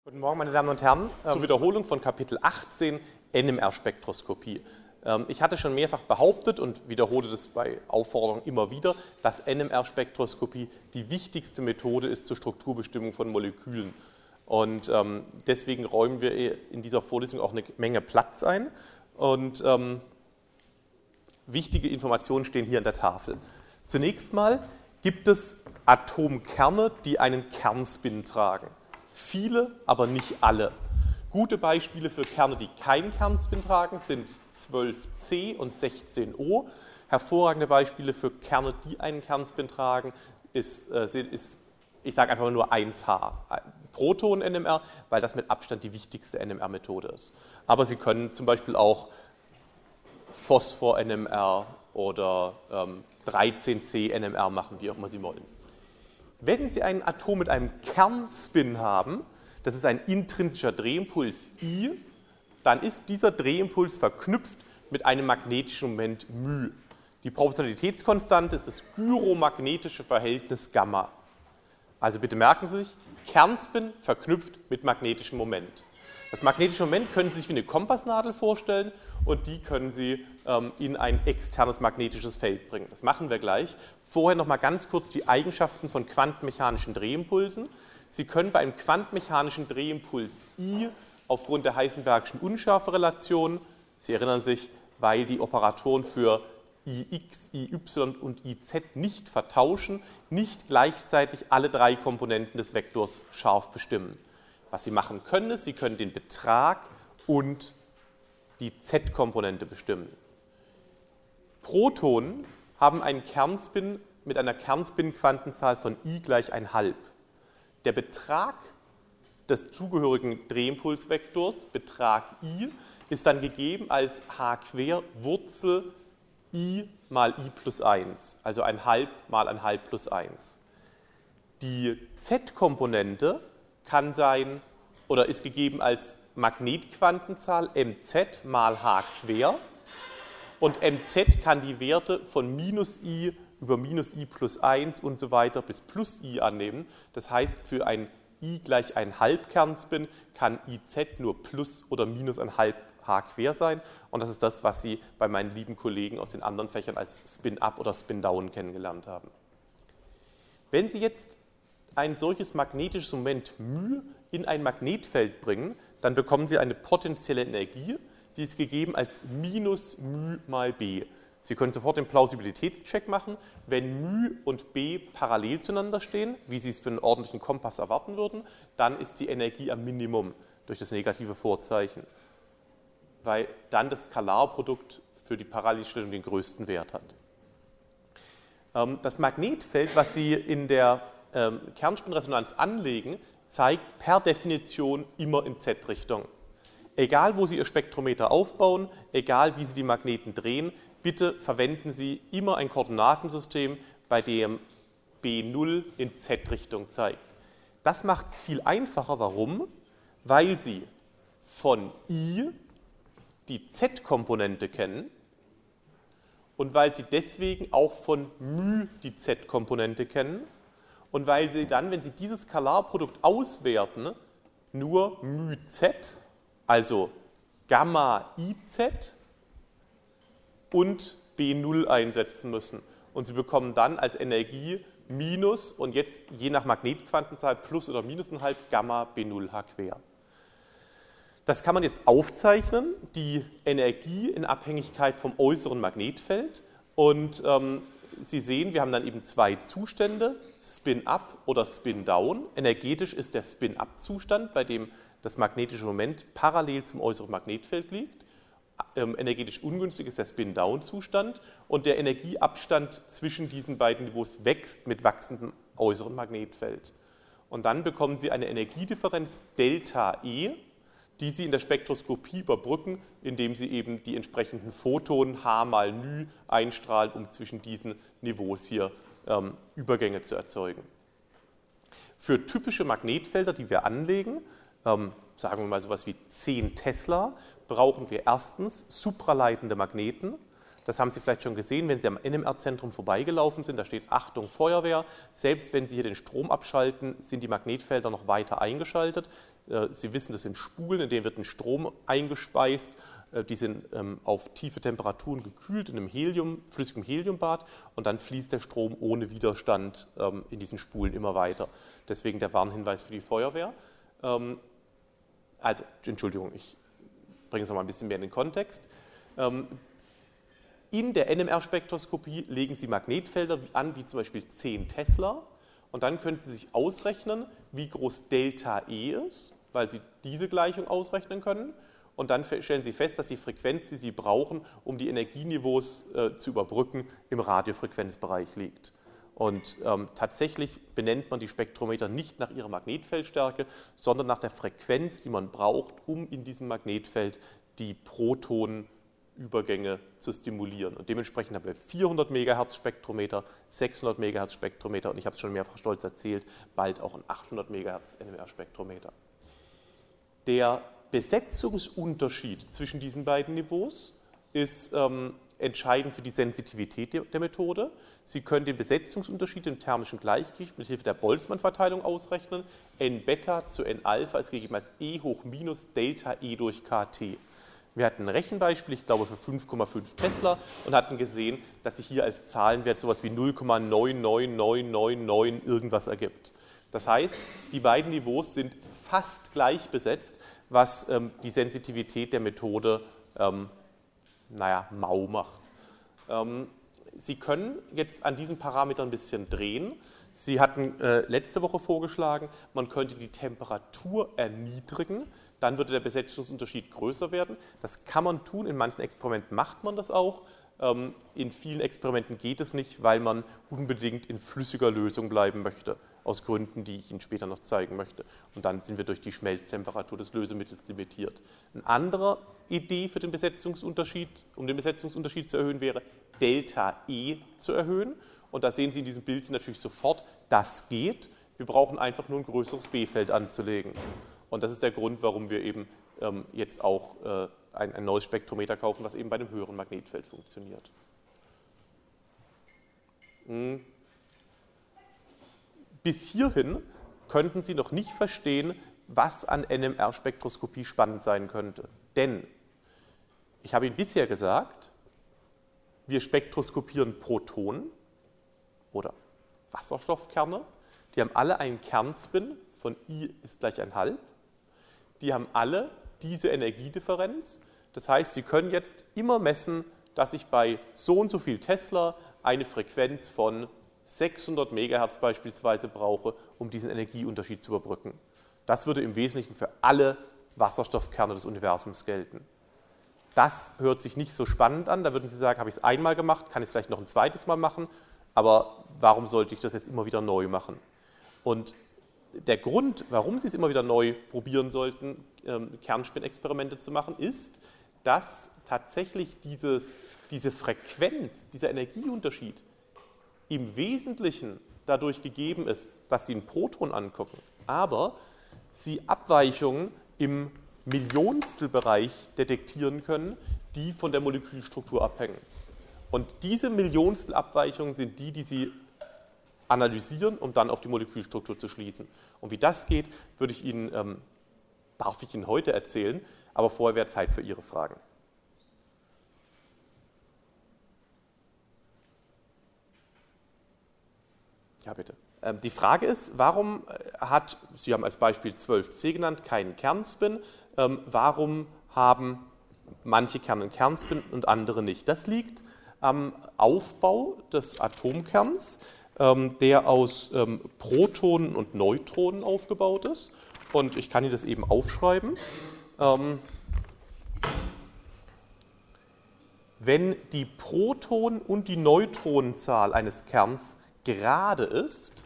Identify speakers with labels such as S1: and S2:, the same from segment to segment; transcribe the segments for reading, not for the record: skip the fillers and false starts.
S1: Guten Morgen, meine Damen und Herren. Zur Wiederholung von Kapitel 18 NMR-Spektroskopie. Ich hatte schon mehrfach behauptet und wiederhole das bei Aufforderung immer wieder, dass NMR-Spektroskopie die wichtigste Methode ist zur Strukturbestimmung von Molekülen. Und deswegen räumen wir in dieser Vorlesung auch eine Menge Platz ein. Und wichtige Informationen stehen hier an der Tafel. Zunächst mal gibt es Atomkerne, die einen Kernspin tragen. Viele, aber nicht alle. Gute Beispiele für Kerne, die keinen Kernspin tragen, sind 12C und 16O. Hervorragende Beispiele für Kerne, die einen Kernspin tragen, ist ich sage einfach nur 1H, Proton-NMR, weil das mit Abstand die wichtigste NMR-Methode ist. Aber Sie können zum Beispiel auch Phosphor-NMR oder 13C-NMR machen, wie auch immer Sie wollen. Wenn Sie ein Atom mit einem Kernspin haben, das ist ein intrinsischer Drehimpuls I, dann ist dieser Drehimpuls verknüpft mit einem magnetischen Moment μ. Die Proportionalitätskonstante ist das gyromagnetische Verhältnis Gamma. Also bitte merken Sie sich, Kernspin verknüpft mit magnetischem Moment. Das magnetische Moment können Sie sich wie eine Kompassnadel vorstellen und die können Sie in ein externes magnetisches Feld bringen. Das machen wir gleich. Vorher noch mal ganz kurz die Eigenschaften von quantenmechanischen Drehimpulsen. Sie können bei einem quantenmechanischen Drehimpuls I aufgrund der Heisenbergschen Unschärferelation, Sie erinnern sich, weil die Operatoren für Ix, Iy und Iz nicht vertauschen, nicht gleichzeitig alle drei Komponenten des Vektors scharf bestimmen. Was Sie machen können, ist, Sie können den Betrag und die Z-Komponente bestimmen. Protonen haben einen Kernspin mit einer Kernspin-Quantenzahl von I gleich 1,5. Der Betrag des zugehörigen Drehimpulsvektors, Betrag I, ist dann gegeben als H² Wurzel I mal I plus 1, also 1,5 mal 1,5 plus 1. Die Z-Komponente kann sein oder ist gegeben als Magnetquantenzahl mz mal H². Und mz kann die Werte von minus i über minus i plus 1 und so weiter bis plus i annehmen. Das heißt, für ein i gleich 1,5 Kernspin kann iz nur plus oder minus 1,5 H² sein. Und das ist das, was Sie bei meinen lieben Kollegen aus den anderen Fächern als Spin-up oder Spin-down kennengelernt haben. Wenn Sie jetzt ein solches magnetisches Moment μ in ein Magnetfeld bringen, dann bekommen Sie eine potenzielle Energie, die ist gegeben als minus μ mal b. Sie können sofort den Plausibilitätscheck machen. Wenn μ und b parallel zueinander stehen, wie Sie es für einen ordentlichen Kompass erwarten würden, dann ist die Energie am Minimum durch das negative Vorzeichen, weil dann das Skalarprodukt für die Parallelstellung den größten Wert hat. Das Magnetfeld, was Sie in der Kernspinresonanz anlegen, zeigt per Definition immer in Z-Richtung. Egal, wo Sie Ihr Spektrometer aufbauen, egal, wie Sie die Magneten drehen, bitte verwenden Sie immer ein Koordinatensystem, bei dem B0 in Z-Richtung zeigt. Das macht es viel einfacher. Warum? Weil Sie von I die Z-Komponente kennen und weil Sie deswegen auch von μ die Z-Komponente kennen und weil Sie dann, wenn Sie dieses Skalarprodukt auswerten, nur μz, also Gamma IZ und B0 einsetzen müssen. Und Sie bekommen dann als Energie minus und jetzt je nach Magnetquantenzahl plus oder minus 1,5 Gamma B0 H². Das kann man jetzt aufzeichnen, die Energie in Abhängigkeit vom äußeren Magnetfeld. Und Sie sehen, wir haben dann eben zwei Zustände, Spin-up oder Spin-down. Energetisch ist der Spin-up-Zustand, bei dem das magnetische Moment parallel zum äußeren Magnetfeld liegt. Energetisch ungünstig ist der Spin-down-Zustand und der Energieabstand zwischen diesen beiden Niveaus wächst mit wachsendem äußeren Magnetfeld. Und dann bekommen Sie eine Energiedifferenz Delta E, die Sie in der Spektroskopie überbrücken, indem Sie eben die entsprechenden Photonen H mal μ einstrahlen, um zwischen diesen Niveaus hier Übergänge zu erzeugen. Für typische Magnetfelder, die wir anlegen, sagen wir mal sowas wie 10 Tesla, brauchen wir erstens supraleitende Magneten. Das haben Sie vielleicht schon gesehen, wenn Sie am NMR-Zentrum vorbeigelaufen sind. Da steht Achtung Feuerwehr. Selbst wenn Sie hier den Strom abschalten, sind die Magnetfelder noch weiter eingeschaltet. Sie wissen, das sind Spulen, in denen wird ein Strom eingespeist. Die sind auf tiefe Temperaturen gekühlt in einem flüssigem Heliumbad und dann fließt der Strom ohne Widerstand in diesen Spulen immer weiter. Deswegen der Warnhinweis für die Feuerwehr. Entschuldigung, ich bringe es noch mal ein bisschen mehr in den Kontext. In der NMR-Spektroskopie legen Sie Magnetfelder an, wie zum Beispiel 10 Tesla. Und dann können Sie sich ausrechnen, wie groß Delta E ist, weil Sie diese Gleichung ausrechnen können. Und dann stellen Sie fest, dass die Frequenz, die Sie brauchen, um die Energieniveaus zu überbrücken, im Radiofrequenzbereich liegt. Und tatsächlich benennt man die Spektrometer nicht nach ihrer Magnetfeldstärke, sondern nach der Frequenz, die man braucht, um in diesem Magnetfeld die Protonenübergänge zu stimulieren. Und dementsprechend haben wir 400 MHz Spektrometer, 600 MHz Spektrometer und ich habe es schon mehrfach stolz erzählt, bald auch ein 800 MHz NMR-Spektrometer. Der Besetzungsunterschied zwischen diesen beiden Niveaus ist entscheidend für die Sensitivität der Methode. Sie können den Besetzungsunterschied im thermischen Gleichgewicht mit Hilfe der Boltzmann-Verteilung ausrechnen. N-Beta zu N-Alpha ist gegeben als E hoch minus Delta E durch KT. Wir hatten ein Rechenbeispiel, ich glaube für 5,5 Tesla und hatten gesehen, dass sich hier als Zahlenwert sowas wie 0,99999 irgendwas ergibt. Das heißt, die beiden Niveaus sind fast gleich besetzt, was die Sensitivität der Methode mau macht. Sie können jetzt an diesen Parametern ein bisschen drehen. Sie hatten letzte Woche vorgeschlagen, man könnte die Temperatur erniedrigen, dann würde der Besetzungsunterschied größer werden. Das kann man tun, in manchen Experimenten macht man das auch. In vielen Experimenten geht es nicht, weil man unbedingt in flüssiger Lösung bleiben möchte, aus Gründen, die ich Ihnen später noch zeigen möchte. Und dann sind wir durch die Schmelztemperatur des Lösemittels limitiert. Eine andere Idee für den Besetzungsunterschied, um den Besetzungsunterschied zu erhöhen, wäre Delta E zu erhöhen. Und da sehen Sie in diesem Bild natürlich sofort, das geht. Wir brauchen einfach nur ein größeres B-Feld anzulegen. Und das ist der Grund, warum wir eben jetzt auch ein neues Spektrometer kaufen, was eben bei einem höheren Magnetfeld funktioniert. Bis hierhin könnten Sie noch nicht verstehen, was an NMR-Spektroskopie spannend sein könnte. Denn ich habe Ihnen bisher gesagt, wir spektroskopieren Protonen oder Wasserstoffkerne. Die haben alle einen Kernspin von I ist gleich 1,5. Die haben alle diese Energiedifferenz. Das heißt, Sie können jetzt immer messen, dass ich bei so und so viel Tesla eine Frequenz von 600 MHz beispielsweise brauche, um diesen Energieunterschied zu überbrücken. Das würde im Wesentlichen für alle Wasserstoffkerne des Universums gelten. Das hört sich nicht so spannend an. Da würden Sie sagen, habe ich es einmal gemacht, kann ich es vielleicht noch ein zweites Mal machen, aber warum sollte ich das jetzt immer wieder neu machen? Und der Grund, warum Sie es immer wieder neu probieren sollten, Kernspinexperimente zu machen, ist, dass tatsächlich diese Frequenz, dieser Energieunterschied im Wesentlichen dadurch gegeben ist, dass Sie ein Proton angucken, aber Sie Abweichungen im Millionstelbereich detektieren können, die von der Molekülstruktur abhängen. Und diese Millionstelabweichungen sind die Sie analysieren, um dann auf die Molekülstruktur zu schließen. Und wie das geht, darf ich Ihnen heute erzählen, aber vorher wäre Zeit für Ihre Fragen. Ja, bitte. Die Frage ist, warum Sie haben als Beispiel 12C genannt, keinen Kernspin, warum haben manche Kerne einen Kernspin und andere nicht? Das liegt am Aufbau des Atomkerns, der aus Protonen und Neutronen aufgebaut ist. Und ich kann Ihnen das eben aufschreiben. Wenn die Proton- und die Neutronenzahl eines Kerns gerade ist,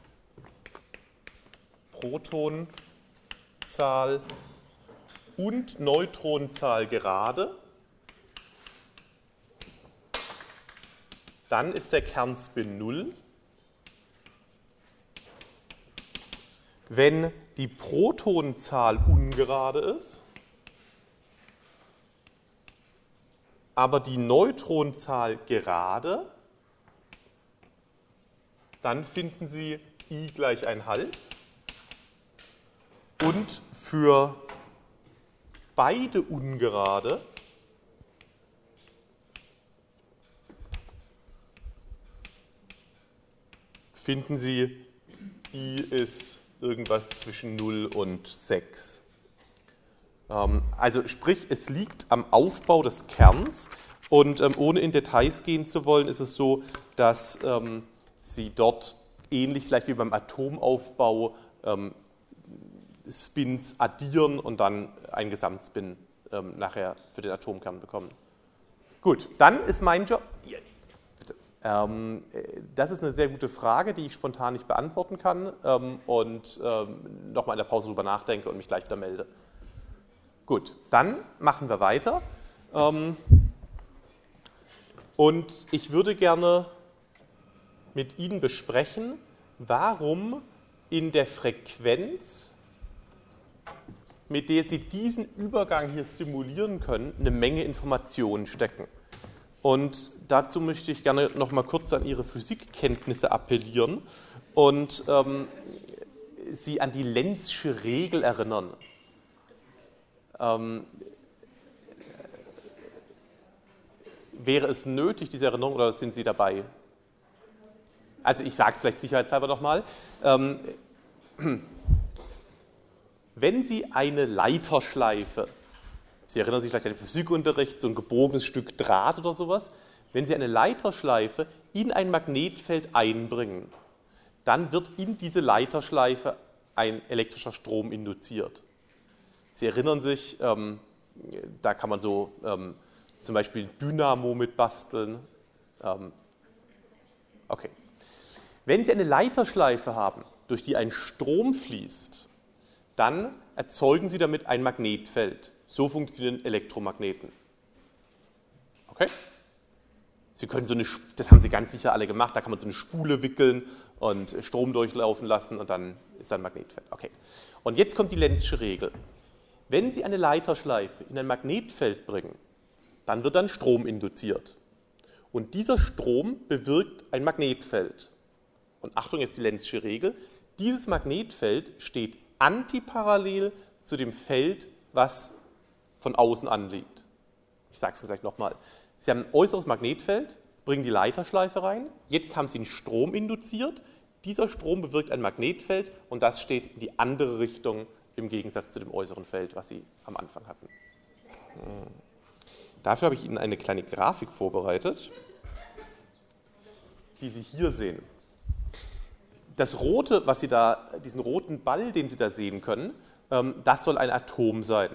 S1: Protonenzahl und Neutronenzahl gerade, dann ist der Kernspin 0. Wenn die Protonenzahl ungerade ist, aber die Neutronenzahl gerade, dann finden Sie I gleich 1/2. Und für beide Ungerade finden Sie, I ist irgendwas zwischen 0 und 6. Also sprich, es liegt am Aufbau des Kerns und ohne in Details gehen zu wollen, ist es so, dass Sie dort ähnlich vielleicht wie beim Atomaufbau Spins addieren und dann einen Gesamtspin nachher für den Atomkern bekommen. Gut, dann ist mein Job... Das ist eine sehr gute Frage, die ich spontan nicht beantworten kann und nochmal in der Pause drüber nachdenke und mich gleich wieder melde. Gut, dann machen wir weiter. Und ich würde gerne mit Ihnen besprechen, warum in der Frequenz, mit der Sie diesen Übergang hier stimulieren können, eine Menge Informationen stecken. Und dazu möchte ich gerne noch mal kurz an Ihre Physikkenntnisse appellieren und Sie an die Lenzsche Regel erinnern. Wäre es nötig, diese Erinnerung, oder sind Sie dabei? Also ich sage es vielleicht sicherheitshalber nochmal. Wenn Sie eine Leiterschleife, Sie erinnern sich vielleicht an den Physikunterricht, so ein gebogenes Stück Draht oder sowas, wenn Sie eine Leiterschleife in ein Magnetfeld einbringen, dann wird in diese Leiterschleife ein elektrischer Strom induziert. Sie erinnern sich, da kann man so zum Beispiel Dynamo mit basteln. Okay. Wenn Sie eine Leiterschleife haben, durch die ein Strom fließt, dann erzeugen Sie damit ein Magnetfeld. So funktionieren Elektromagneten. Okay? Sie können so eine, das haben Sie ganz sicher alle gemacht, da kann man so eine Spule wickeln und Strom durchlaufen lassen und dann ist da ein Magnetfeld. Okay. Und jetzt kommt die Lenzsche Regel. Wenn Sie eine Leiterschleife in ein Magnetfeld bringen, dann wird dann Strom induziert. Und dieser Strom bewirkt ein Magnetfeld. Und Achtung, jetzt die Lenzsche Regel. Dieses Magnetfeld steht antiparallel zu dem Feld, was von außen anliegt. Ich sage es gleich nochmal. Sie haben ein äußeres Magnetfeld, bringen die Leiterschleife rein, jetzt haben Sie einen Strom induziert, dieser Strom bewirkt ein Magnetfeld und das steht in die andere Richtung im Gegensatz zu dem äußeren Feld, was Sie am Anfang hatten. Dafür habe ich Ihnen eine kleine Grafik vorbereitet, die Sie hier sehen. Das rote, was Sie da, diesen roten Ball, den Sie da sehen können, das soll ein Atom sein.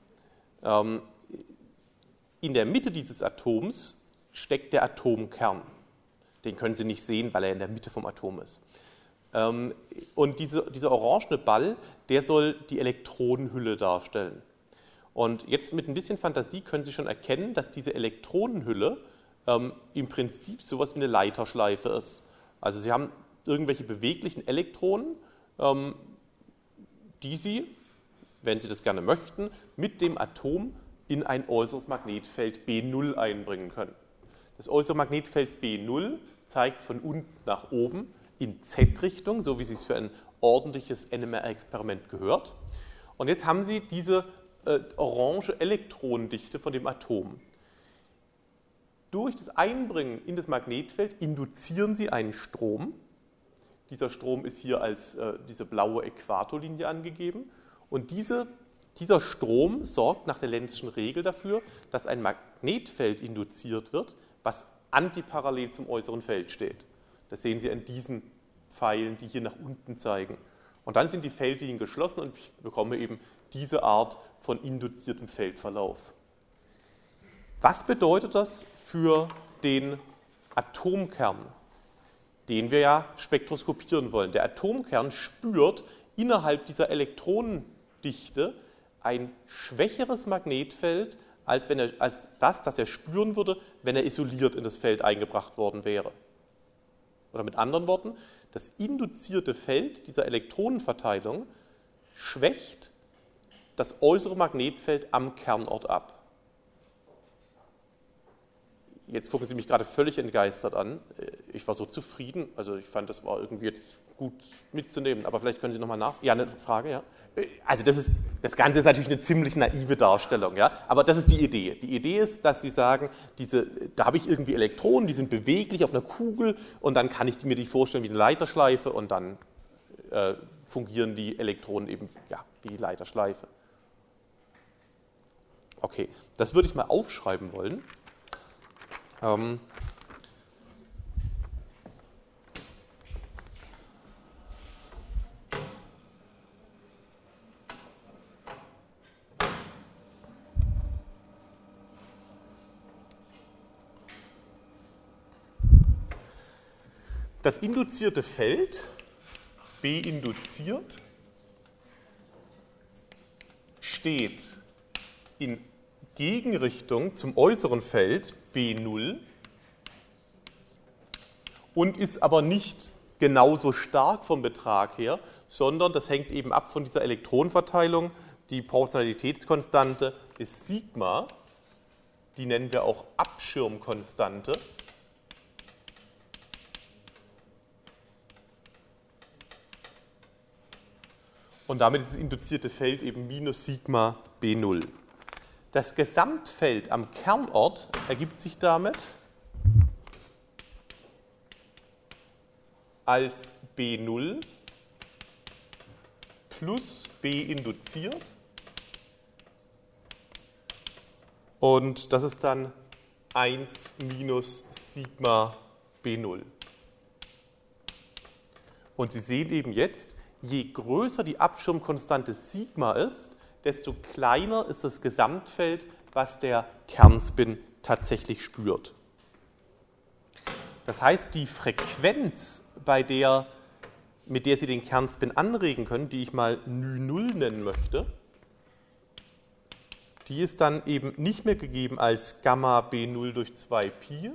S1: In der Mitte dieses Atoms steckt der Atomkern. Den können Sie nicht sehen, weil er in der Mitte vom Atom ist. Und dieser orangene Ball, der soll die Elektronenhülle darstellen. Und jetzt mit ein bisschen Fantasie können Sie schon erkennen, dass diese Elektronenhülle im Prinzip sowas wie eine Leiterschleife ist. Also Sie haben irgendwelche beweglichen Elektronen, die Sie, wenn Sie das gerne möchten, mit dem Atom in ein äußeres Magnetfeld B0 einbringen können. Das äußere Magnetfeld B0 zeigt von unten nach oben in Z-Richtung, so wie es für ein ordentliches NMR-Experiment gehört. Und jetzt haben Sie diese orange Elektronendichte von dem Atom. Durch das Einbringen in das Magnetfeld induzieren Sie einen Strom. Dieser Strom ist hier als diese blaue Äquatorlinie angegeben. Und dieser Strom sorgt nach der Lenzschen Regel dafür, dass ein Magnetfeld induziert wird, was antiparallel zum äußeren Feld steht. Das sehen Sie an diesen Pfeilen, die hier nach unten zeigen. Und dann sind die Feldlinien geschlossen und ich bekomme eben diese Art von induziertem Feldverlauf. Was bedeutet das für den Atomkern, den wir ja spektroskopieren wollen? Der Atomkern spürt innerhalb dieser Elektronendichte ein schwächeres Magnetfeld, als das er spüren würde, wenn er isoliert in das Feld eingebracht worden wäre. Oder mit anderen Worten, das induzierte Feld dieser Elektronenverteilung schwächt das äußere Magnetfeld am Kernort ab. jetzt gucken Sie mich gerade völlig entgeistert an. Ich war so zufrieden, also ich fand, das war irgendwie jetzt gut mitzunehmen, aber vielleicht können Sie nochmal nach... Ja, eine Frage, ja? Also das Ganze ist natürlich eine ziemlich naive Darstellung, ja? Aber das ist die Idee. Die Idee ist, dass Sie sagen, da habe ich irgendwie Elektronen, die sind beweglich auf einer Kugel und dann kann ich mir die vorstellen wie eine Leiterschleife und dann fungieren die Elektronen eben ja, wie die Leiterschleife. Okay, das würde ich mal aufschreiben wollen. Das induzierte Feld, B induziert, steht in Gegenrichtung zum äußeren Feld B0 und ist aber nicht genauso stark vom Betrag her, sondern das hängt eben ab von dieser Elektronenverteilung. Die Proportionalitätskonstante ist Sigma, die nennen wir auch Abschirmkonstante. Und damit ist das induzierte Feld eben minus Sigma B0. Das Gesamtfeld am Kernort ergibt sich damit als B0 plus B induziert. Und das ist dann 1 minus Sigma B0. Und Sie sehen eben jetzt, je größer die Abschirmkonstante Sigma ist, desto kleiner ist das Gesamtfeld, was der Kernspin tatsächlich spürt. Das heißt, die Frequenz, mit der Sie den Kernspin anregen können, die ich mal ν0 nennen möchte, die ist dann eben nicht mehr gegeben als Gamma B0 durch 2Pi,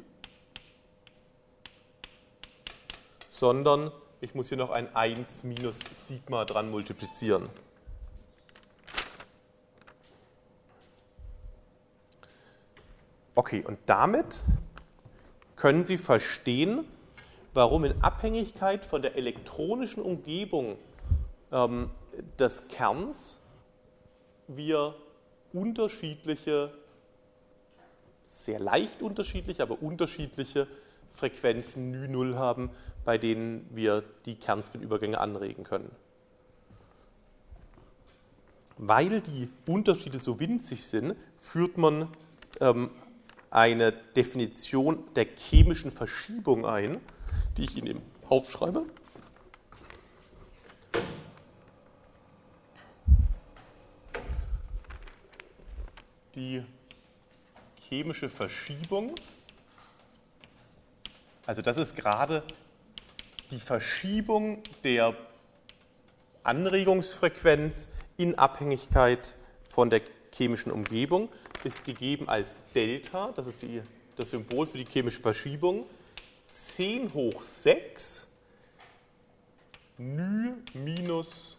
S1: sondern ich muss hier noch ein 1 minus Sigma dran multiplizieren. Okay, und damit können Sie verstehen, warum in Abhängigkeit von der elektronischen Umgebung des Kerns wir unterschiedliche, sehr leicht unterschiedliche, aber unterschiedliche Frequenzen ν0 haben, bei denen wir die Kernspinübergänge anregen können. Weil die Unterschiede so winzig sind, führt man eine Definition der chemischen Verschiebung ein, die ich Ihnen eben aufschreibe. Die chemische Verschiebung, also das ist gerade die Verschiebung der Anregungsfrequenz in Abhängigkeit von der chemischen Umgebung, ist gegeben als Delta, das ist das Symbol für die chemische Verschiebung, 10 hoch 6 ν minus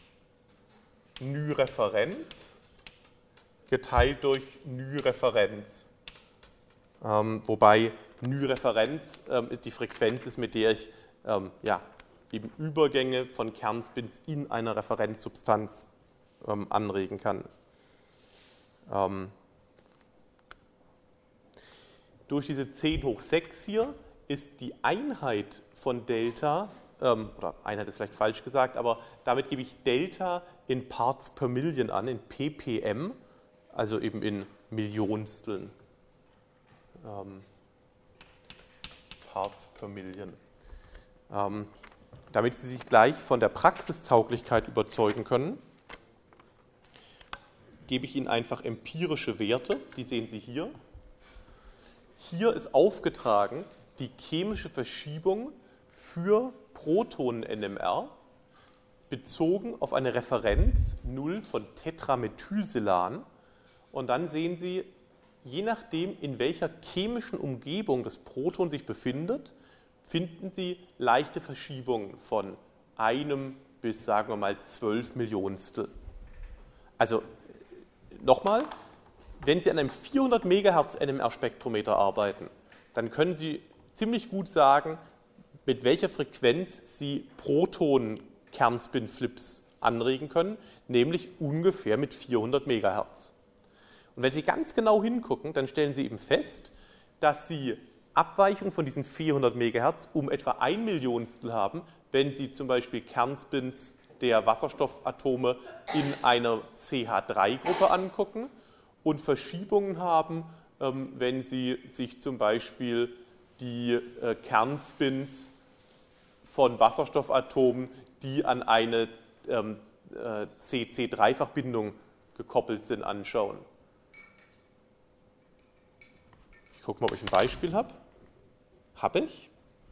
S1: νReferenz geteilt durch νReferenz. Wobei νReferenz die Frequenz ist, mit der ich eben Übergänge von Kernspins in einer Referenzsubstanz anregen kann. Durch diese 10 hoch 6 hier ist die Einheit von Delta, oder Einheit ist vielleicht falsch gesagt, aber damit gebe ich Delta in Parts per Million an, in ppm, also eben in Millionsteln. Parts per Million. Damit Sie sich gleich von der Praxistauglichkeit überzeugen können, gebe ich Ihnen einfach empirische Werte, die sehen Sie hier. Hier ist aufgetragen die chemische Verschiebung für Protonen-NMR bezogen auf eine Referenz 0 von Tetramethylsilan. Und dann sehen Sie, je nachdem, in welcher chemischen Umgebung das Proton sich befindet, finden Sie leichte Verschiebungen von 1 bis, sagen wir mal, 12 Millionstel. Also nochmal, wenn Sie an einem 400 MHz NMR-Spektrometer arbeiten dann können Sie ziemlich gut sagen, mit welcher Frequenz Sie Proton-Kernspin-Flips anregen können, nämlich ungefähr mit 400 MHz. Und wenn Sie ganz genau hingucken, dann stellen Sie eben fest, dass Sie Abweichungen von diesen 400 MHz um etwa 1 Millionstel haben, wenn Sie zum Beispiel Kernspins der Wasserstoffatome in einer CH3-Gruppe angucken und Verschiebungen haben, wenn Sie sich zum Beispiel die Kernspins von Wasserstoffatomen, die an eine CC3-Fachbindung gekoppelt sind, anschauen. Ich gucke mal, ob ich ein Beispiel habe. Habe ich.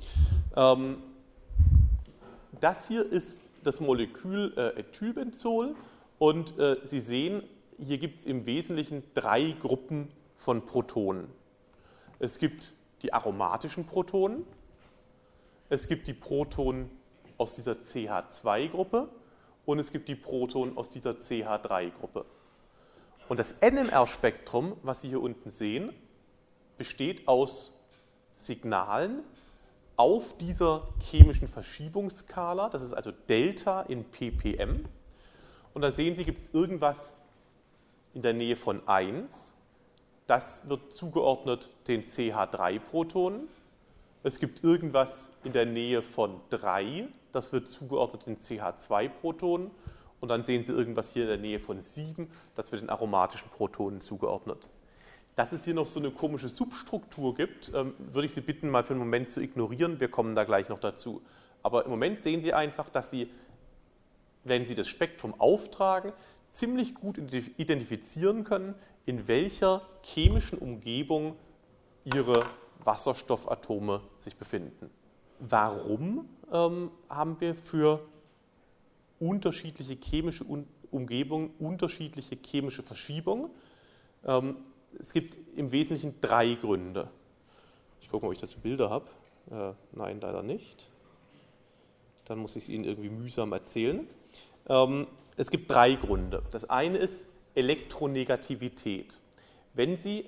S1: Das hier ist das Molekül Ethylbenzol und Sie sehen, hier gibt es im Wesentlichen 3 Gruppen von Protonen. Es gibt die aromatischen Protonen, es gibt die Protonen aus dieser CH2-Gruppe und es gibt die Protonen aus dieser CH3-Gruppe. Und das NMR-Spektrum, was Sie hier unten sehen, besteht aus Signalen auf dieser chemischen Verschiebungsskala, das ist also Delta in ppm. Und da sehen Sie, gibt es irgendwas in der Nähe von 1, das wird zugeordnet den CH3-Protonen. Es gibt irgendwas in der Nähe von 3, das wird zugeordnet den CH2-Protonen. Und dann sehen Sie irgendwas hier in der Nähe von 7, das wird den aromatischen Protonen zugeordnet. Dass es hier noch so eine komische Substruktur gibt, würde ich Sie bitten, mal für einen Moment zu ignorieren. Wir kommen da gleich noch dazu. Aber im Moment sehen Sie einfach, dass Sie, wenn Sie das Spektrum auftragen, ziemlich gut identifizieren können, in welcher chemischen Umgebung Ihre Wasserstoffatome sich befinden. Warum haben wir für unterschiedliche chemische Umgebungen unterschiedliche chemische Verschiebungen? Es gibt im Wesentlichen 3 Gründe. Ich gucke mal, ob ich dazu Bilder habe. Nein, leider nicht. Dann muss ich es Ihnen irgendwie mühsam erzählen. Es gibt 3 Gründe. Das eine ist Elektronegativität. Wenn Sie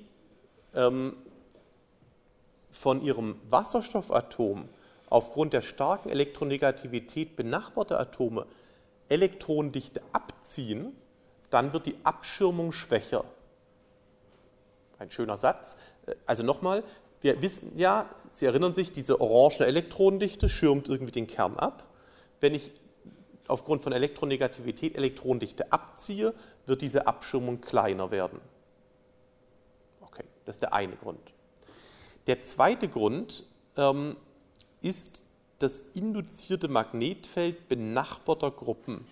S1: von Ihrem Wasserstoffatom aufgrund der starken Elektronegativität benachbarter Atome Elektronendichte abziehen, dann wird die Abschirmung schwächer. Ein schöner Satz. Also nochmal, wir wissen ja, Sie erinnern sich, diese orangene Elektronendichte schirmt irgendwie den Kern ab. Wenn ich aufgrund von Elektronegativität Elektronendichte abziehe, wird diese Abschirmung kleiner werden. Okay, das ist der eine Grund. Der zweite Grund ist das induzierte Magnetfeld benachbarter Gruppen.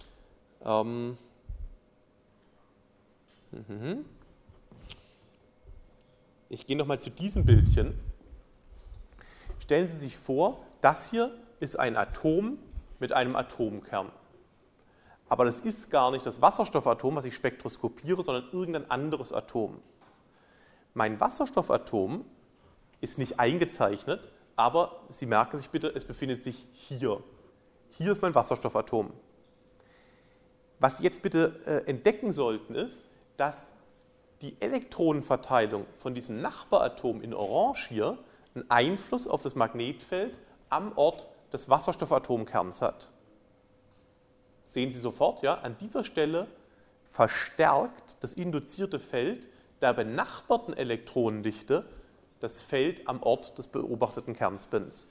S1: Ich gehe nochmal zu diesem Bildchen. Stellen Sie sich vor, das hier ist ein Atom mit einem Atomkern. Aber das ist gar nicht das Wasserstoffatom, was ich spektroskopiere, sondern irgendein anderes Atom. Mein Wasserstoffatom ist nicht eingezeichnet, aber Sie merken sich bitte, es befindet sich hier. Hier ist mein Wasserstoffatom. Was Sie jetzt bitte entdecken sollten, ist, dass die Elektronenverteilung von diesem Nachbaratom in Orange hier einen Einfluss auf das Magnetfeld am Ort des Wasserstoffatomkerns hat. Sehen Sie sofort, ja, an dieser Stelle verstärkt das induzierte Feld der benachbarten Elektronendichte das Feld am Ort des beobachteten Kernspins.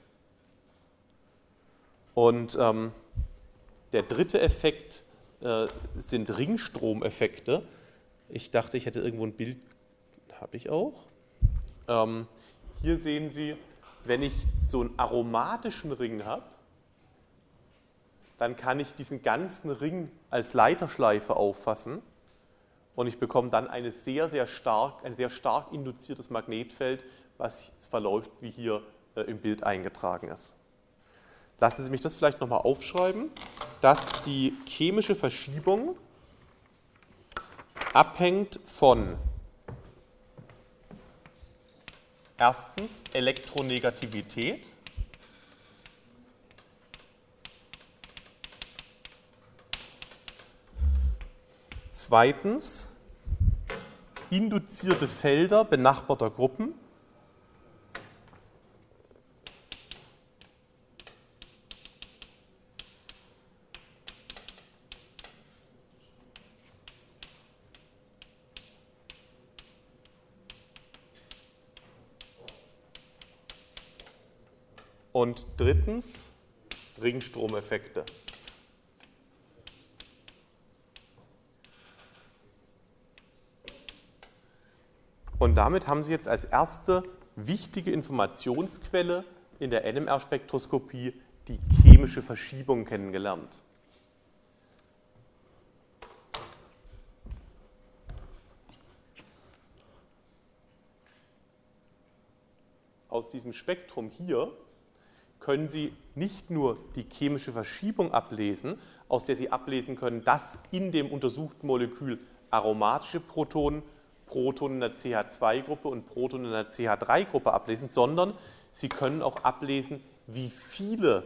S1: Und der dritte Effekt sind Ringstromeffekte. Ich dachte, ich hätte irgendwo ein Bild, habe ich auch. Hier sehen Sie, wenn ich so einen aromatischen Ring habe, dann kann ich diesen ganzen Ring als Leiterschleife auffassen und ich bekomme dann ein sehr stark induziertes Magnetfeld, was verläuft, wie hier im Bild eingetragen ist. Lassen Sie mich das vielleicht nochmal aufschreiben, dass die chemische Verschiebung abhängt von erstens Elektronegativität, zweitens induzierte Felder benachbarter Gruppen Und drittens Ringstromeffekte. Und damit haben Sie jetzt als erste wichtige Informationsquelle in der NMR-Spektroskopie die chemische Verschiebung kennengelernt. Aus diesem Spektrum hier können Sie nicht nur die chemische Verschiebung ablesen, aus der Sie ablesen können, dass in dem untersuchten Molekül aromatische Protonen in der CH2-Gruppe und Protonen in der CH3-Gruppe ablesen, sondern Sie können auch ablesen, wie viele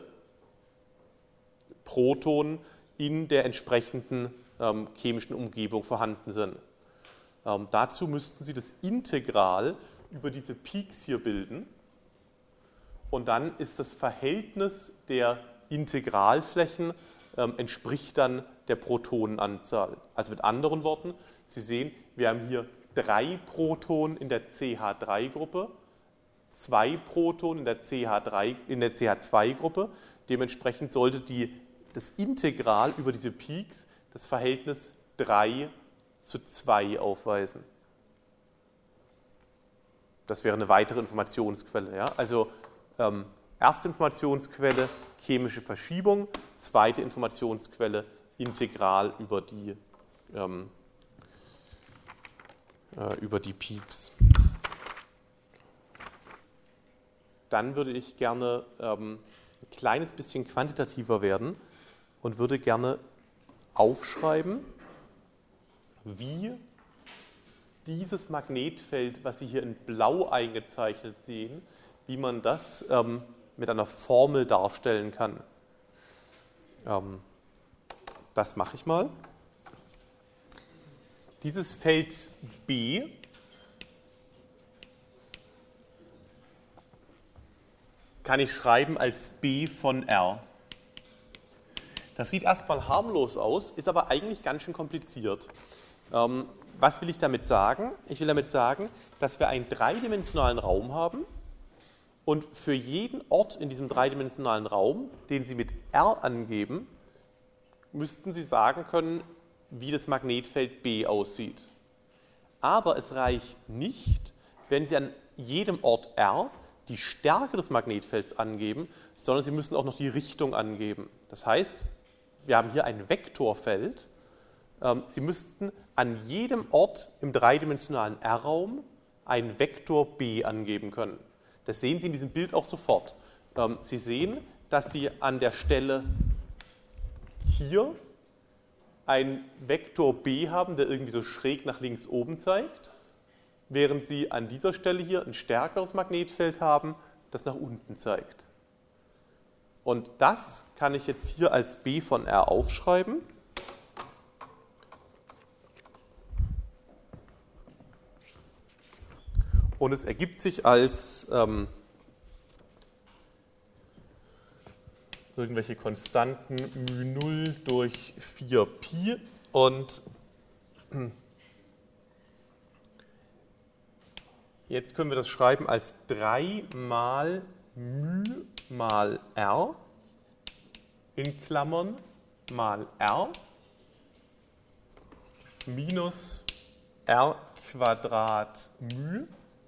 S1: Protonen in der entsprechenden chemischen Umgebung vorhanden sind. Dazu müssten Sie das Integral über diese Peaks hier bilden. Und dann ist das Verhältnis der Integralflächen entspricht dann der Protonenanzahl. Also mit anderen Worten, Sie sehen, wir haben hier 3 Protonen in der CH3-Gruppe, 2 Protonen in der CH2-Gruppe. Dementsprechend sollte das Integral über diese Peaks das Verhältnis 3:2 aufweisen. Das wäre eine weitere Informationsquelle. Ja? Also erste Informationsquelle chemische Verschiebung, zweite Informationsquelle Integral über die Peaks. Dann würde ich gerne ein kleines bisschen quantitativer werden und würde gerne aufschreiben, wie dieses Magnetfeld, was Sie hier in Blau eingezeichnet sehen, wie man das mit einer Formel darstellen kann. Das mache ich mal. Dieses Feld B kann ich schreiben als B von R. Das sieht erstmal harmlos aus, ist aber eigentlich ganz schön kompliziert. Was will ich damit sagen? Ich will damit sagen, dass wir einen dreidimensionalen Raum haben und für jeden Ort in diesem dreidimensionalen Raum, den Sie mit R angeben, müssten Sie sagen können, wie das Magnetfeld B aussieht. Aber es reicht nicht, wenn Sie an jedem Ort R die Stärke des Magnetfelds angeben, sondern Sie müssen auch noch die Richtung angeben. Das heißt, wir haben hier ein Vektorfeld. Sie müssten an jedem Ort im dreidimensionalen R-Raum einen Vektor B angeben können. Das sehen Sie in diesem Bild auch sofort. Sie sehen, dass Sie an der Stelle hier einen Vektor B haben, der irgendwie so schräg nach links oben zeigt, während Sie an dieser Stelle hier ein stärkeres Magnetfeld haben, das nach unten zeigt. Und das kann ich jetzt hier als B von R aufschreiben. Und es ergibt sich als irgendwelche Konstanten μ0 durch 4π und jetzt können wir das schreiben als 3 mal μ mal R in Klammern mal R minus R Quadrat μ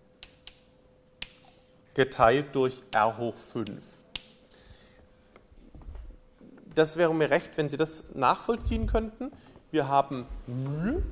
S1: geteilt durch R hoch 5. Das wäre mir recht, wenn Sie das nachvollziehen könnten. Wir haben μ.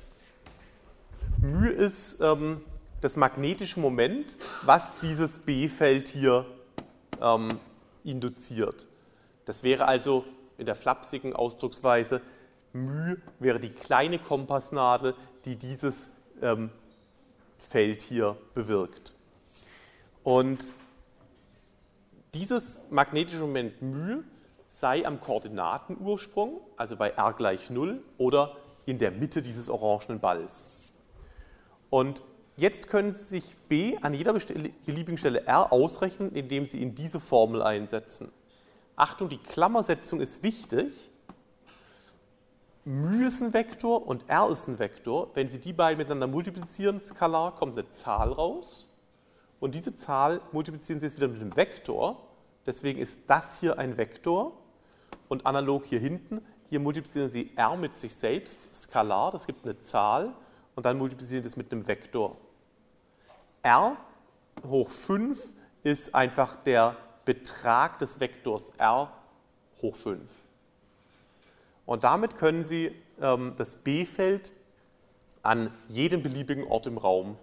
S1: μ ist das magnetische Moment, was dieses B-Feld hier induziert. Das wäre also in der flapsigen Ausdrucksweise, μ wäre die kleine Kompassnadel, die dieses Feld hier bewirkt. Und dieses magnetische Moment μ sei am Koordinatenursprung, also bei r gleich 0 oder in der Mitte dieses orangenen Balls. Und jetzt können Sie sich B an jeder beliebigen Stelle R ausrechnen, indem Sie in diese Formel einsetzen. Achtung, die Klammersetzung ist wichtig. μ ist ein Vektor und R ist ein Vektor. Wenn Sie die beiden miteinander multiplizieren, skalar, kommt eine Zahl raus. Und diese Zahl multiplizieren Sie jetzt wieder mit dem Vektor. Deswegen ist das hier ein Vektor und analog hier hinten, hier multiplizieren Sie R mit sich selbst, skalar, das gibt eine Zahl und dann multiplizieren Sie das mit einem Vektor. R hoch 5 ist einfach der Betrag des Vektors R hoch 5. Und damit können Sie das B-Feld an jedem beliebigen Ort im Raum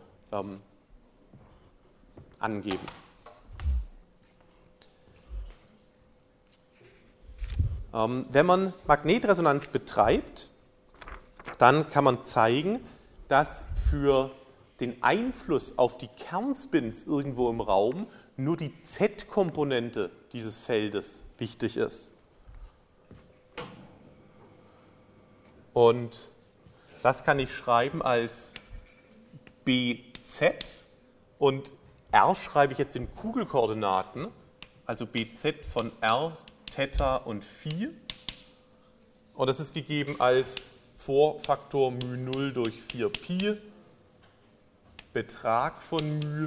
S1: angeben. Wenn man Magnetresonanz betreibt, dann kann man zeigen, dass für den Einfluss auf die Kernspins irgendwo im Raum nur die Z-Komponente dieses Feldes wichtig ist. Und das kann ich schreiben als BZ und R schreibe ich jetzt in Kugelkoordinaten, also BZ von R, Theta und Phi. Und das ist gegeben als Vorfaktor μ0 durch 4π, Betrag von μ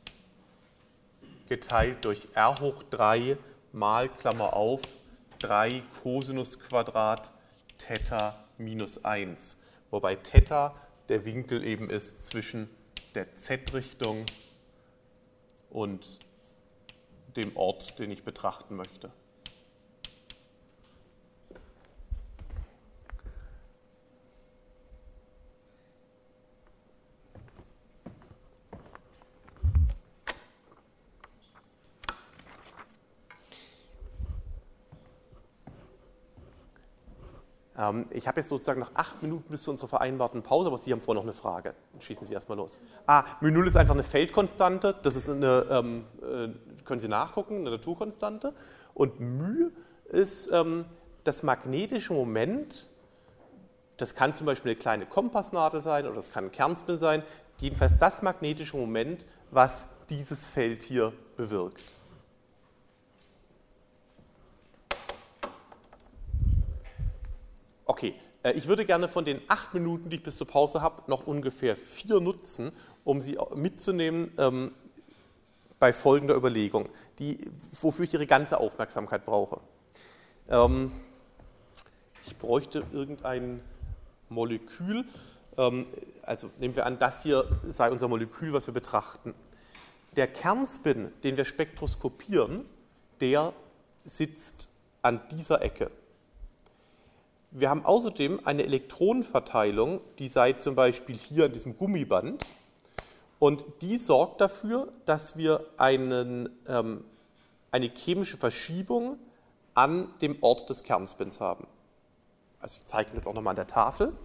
S1: geteilt durch R hoch 3 mal, Klammer auf, 3 Cosinus Quadrat Theta minus 1. Wobei Theta der Winkel eben ist zwischen der Z-Richtung und dem Ort, den ich betrachten möchte. Ich habe jetzt sozusagen noch 8 Minuten bis zu unserer vereinbarten Pause, aber Sie haben vorher noch eine Frage. Schießen Sie erstmal los. μ0 ist einfach eine Feldkonstante, das ist eine, können Sie nachgucken, eine Naturkonstante. Und μ ist das magnetische Moment, das kann zum Beispiel eine kleine Kompassnadel sein oder das kann ein Kernspin sein, jedenfalls das magnetische Moment, was dieses Feld hier bewirkt. Okay, ich würde gerne von den 8 Minuten, die ich bis zur Pause habe, noch ungefähr 4 nutzen, um Sie mitzunehmen bei folgender Überlegung, wofür ich Ihre ganze Aufmerksamkeit brauche. Ich bräuchte irgendein Molekül, also nehmen wir an, das hier sei unser Molekül, was wir betrachten. Der Kernspin, den wir spektroskopieren, der sitzt an dieser Ecke. Wir haben außerdem eine Elektronenverteilung, die sei zum Beispiel hier an diesem Gummiband. Und die sorgt dafür, dass wir eine chemische Verschiebung an dem Ort des Kernspins haben. Also ich zeige das auch nochmal an der Tafel.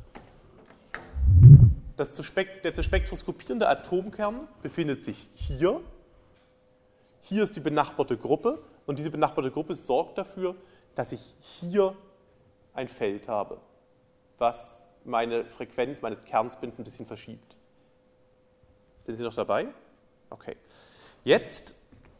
S1: Der zu spektroskopierende Atomkern befindet sich hier. Hier ist die benachbarte Gruppe und diese benachbarte Gruppe sorgt dafür, dass ich hier ein Feld habe, was meine Frequenz meines Kernspins ein bisschen verschiebt. Sind Sie noch dabei? Okay. Jetzt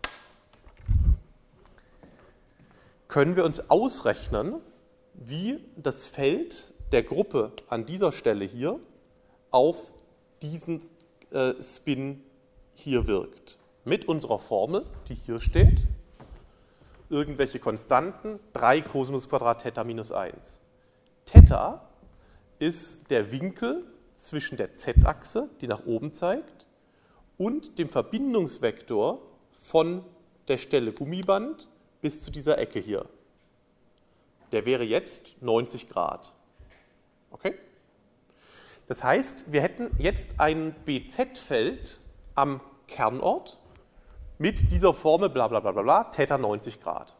S1: können wir uns ausrechnen, wie das Feld der Gruppe an dieser Stelle hier auf diesen Spin hier wirkt. Mit unserer Formel, die hier steht, irgendwelche Konstanten, 3 Cosinus Quadrat Theta minus 1. Theta ist der Winkel zwischen der Z-Achse, die nach oben zeigt, und dem Verbindungsvektor von der Stelle Gummiband bis zu dieser Ecke hier. Der wäre jetzt 90 Grad. Okay? Das heißt, wir hätten jetzt ein BZ-Feld am Kernort mit dieser Formel bla bla bla bla, Theta 90 Grad.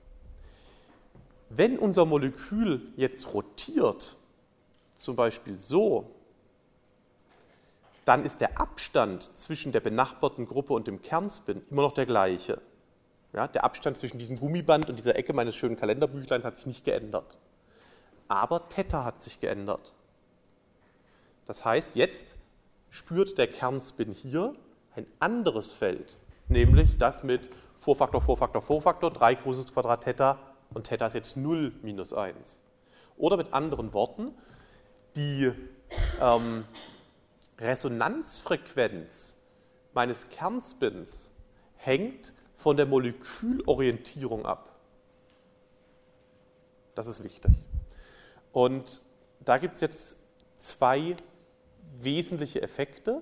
S1: Wenn unser Molekül jetzt rotiert, zum Beispiel so, dann ist der Abstand zwischen der benachbarten Gruppe und dem Kernspin immer noch der gleiche. Ja, der Abstand zwischen diesem Gummiband und dieser Ecke meines schönen Kalenderbüchleins hat sich nicht geändert. Aber Theta hat sich geändert. Das heißt, jetzt spürt der Kernspin hier ein anderes Feld, nämlich das mit Vorfaktor, Vorfaktor, Vorfaktor, 3 Cosinus Quadrat Theta und Theta ist jetzt 0 minus 1. Oder mit anderen Worten, die Resonanzfrequenz meines Kernspins hängt von der Molekülorientierung ab. Das ist wichtig. Und da gibt es jetzt zwei wesentliche Effekte.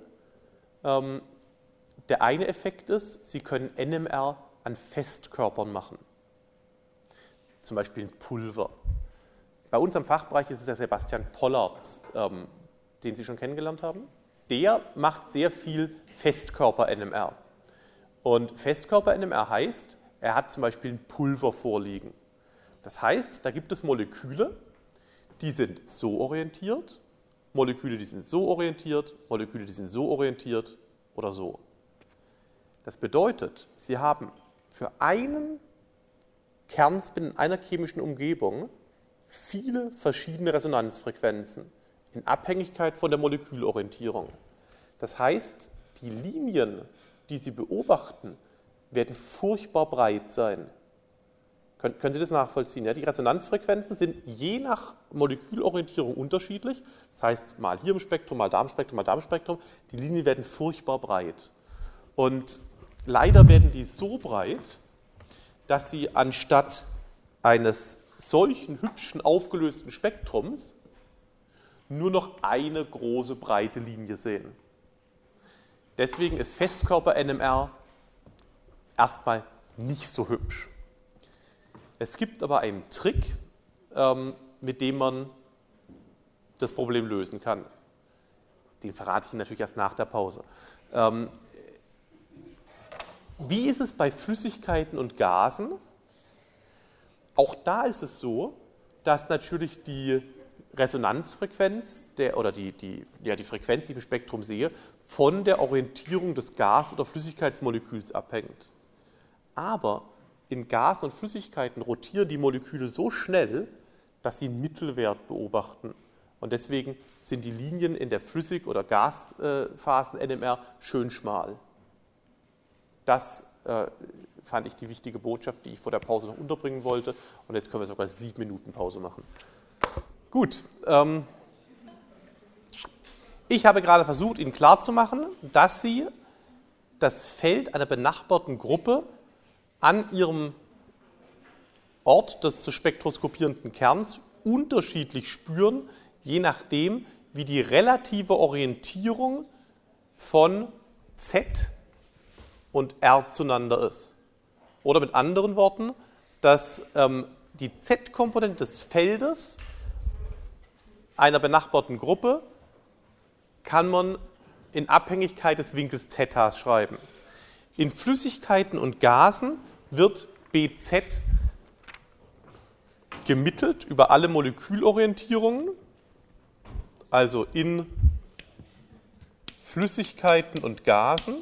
S1: Der eine Effekt ist, Sie können NMR an Festkörpern machen. Zum Beispiel ein Pulver. Bei uns am Fachbereich ist es der Sebastian Pollards, den Sie schon kennengelernt haben. Der macht sehr viel Festkörper-NMR. Und Festkörper-NMR heißt, er hat zum Beispiel ein Pulver vorliegen. Das heißt, da gibt es Moleküle, die sind so orientiert, Moleküle, die sind so orientiert, Moleküle, die sind so orientiert oder so. Das bedeutet, Sie haben für einen Kernspin in einer chemischen Umgebung viele verschiedene Resonanzfrequenzen in Abhängigkeit von der Molekülorientierung. Das heißt, die Linien, die Sie beobachten, werden furchtbar breit sein. Können Sie das nachvollziehen? Ja? Die Resonanzfrequenzen sind je nach Molekülorientierung unterschiedlich. Das heißt, mal hier im Spektrum, mal da im Spektrum, mal da im Spektrum. Die Linien werden furchtbar breit. Und leider werden die so breit, dass Sie anstatt eines solchen hübschen aufgelösten Spektrums nur noch eine große breite Linie sehen. Deswegen ist Festkörper-NMR erstmal nicht so hübsch. Es gibt aber einen Trick, mit dem man das Problem lösen kann. Den verrate ich Ihnen natürlich erst nach der Pause. Wie ist es bei Flüssigkeiten und Gasen? Auch da ist es so, dass natürlich die Resonanzfrequenz die Frequenz, die ich im Spektrum sehe, von der Orientierung des Gas- oder Flüssigkeitsmoleküls abhängt. Aber in Gasen und Flüssigkeiten rotieren die Moleküle so schnell, dass sie einen Mittelwert beobachten. Und deswegen sind die Linien in der Flüssig- oder Gasphasen-NMR schön schmal. Das fand ich die wichtige Botschaft, die ich vor der Pause noch unterbringen wollte. Und jetzt können wir sogar 7 Minuten Pause machen. Gut. Ich habe gerade versucht, Ihnen klarzumachen, dass Sie das Feld einer benachbarten Gruppe an ihrem Ort des zu spektroskopierenden Kerns unterschiedlich spüren, je nachdem, wie die relative Orientierung von Z und R zueinander ist. Oder mit anderen Worten, dass die Z-Komponente des Feldes einer benachbarten Gruppe kann man in Abhängigkeit des Winkels Theta schreiben. In Flüssigkeiten und Gasen wird BZ gemittelt über alle Molekülorientierungen, also in Flüssigkeiten und Gasen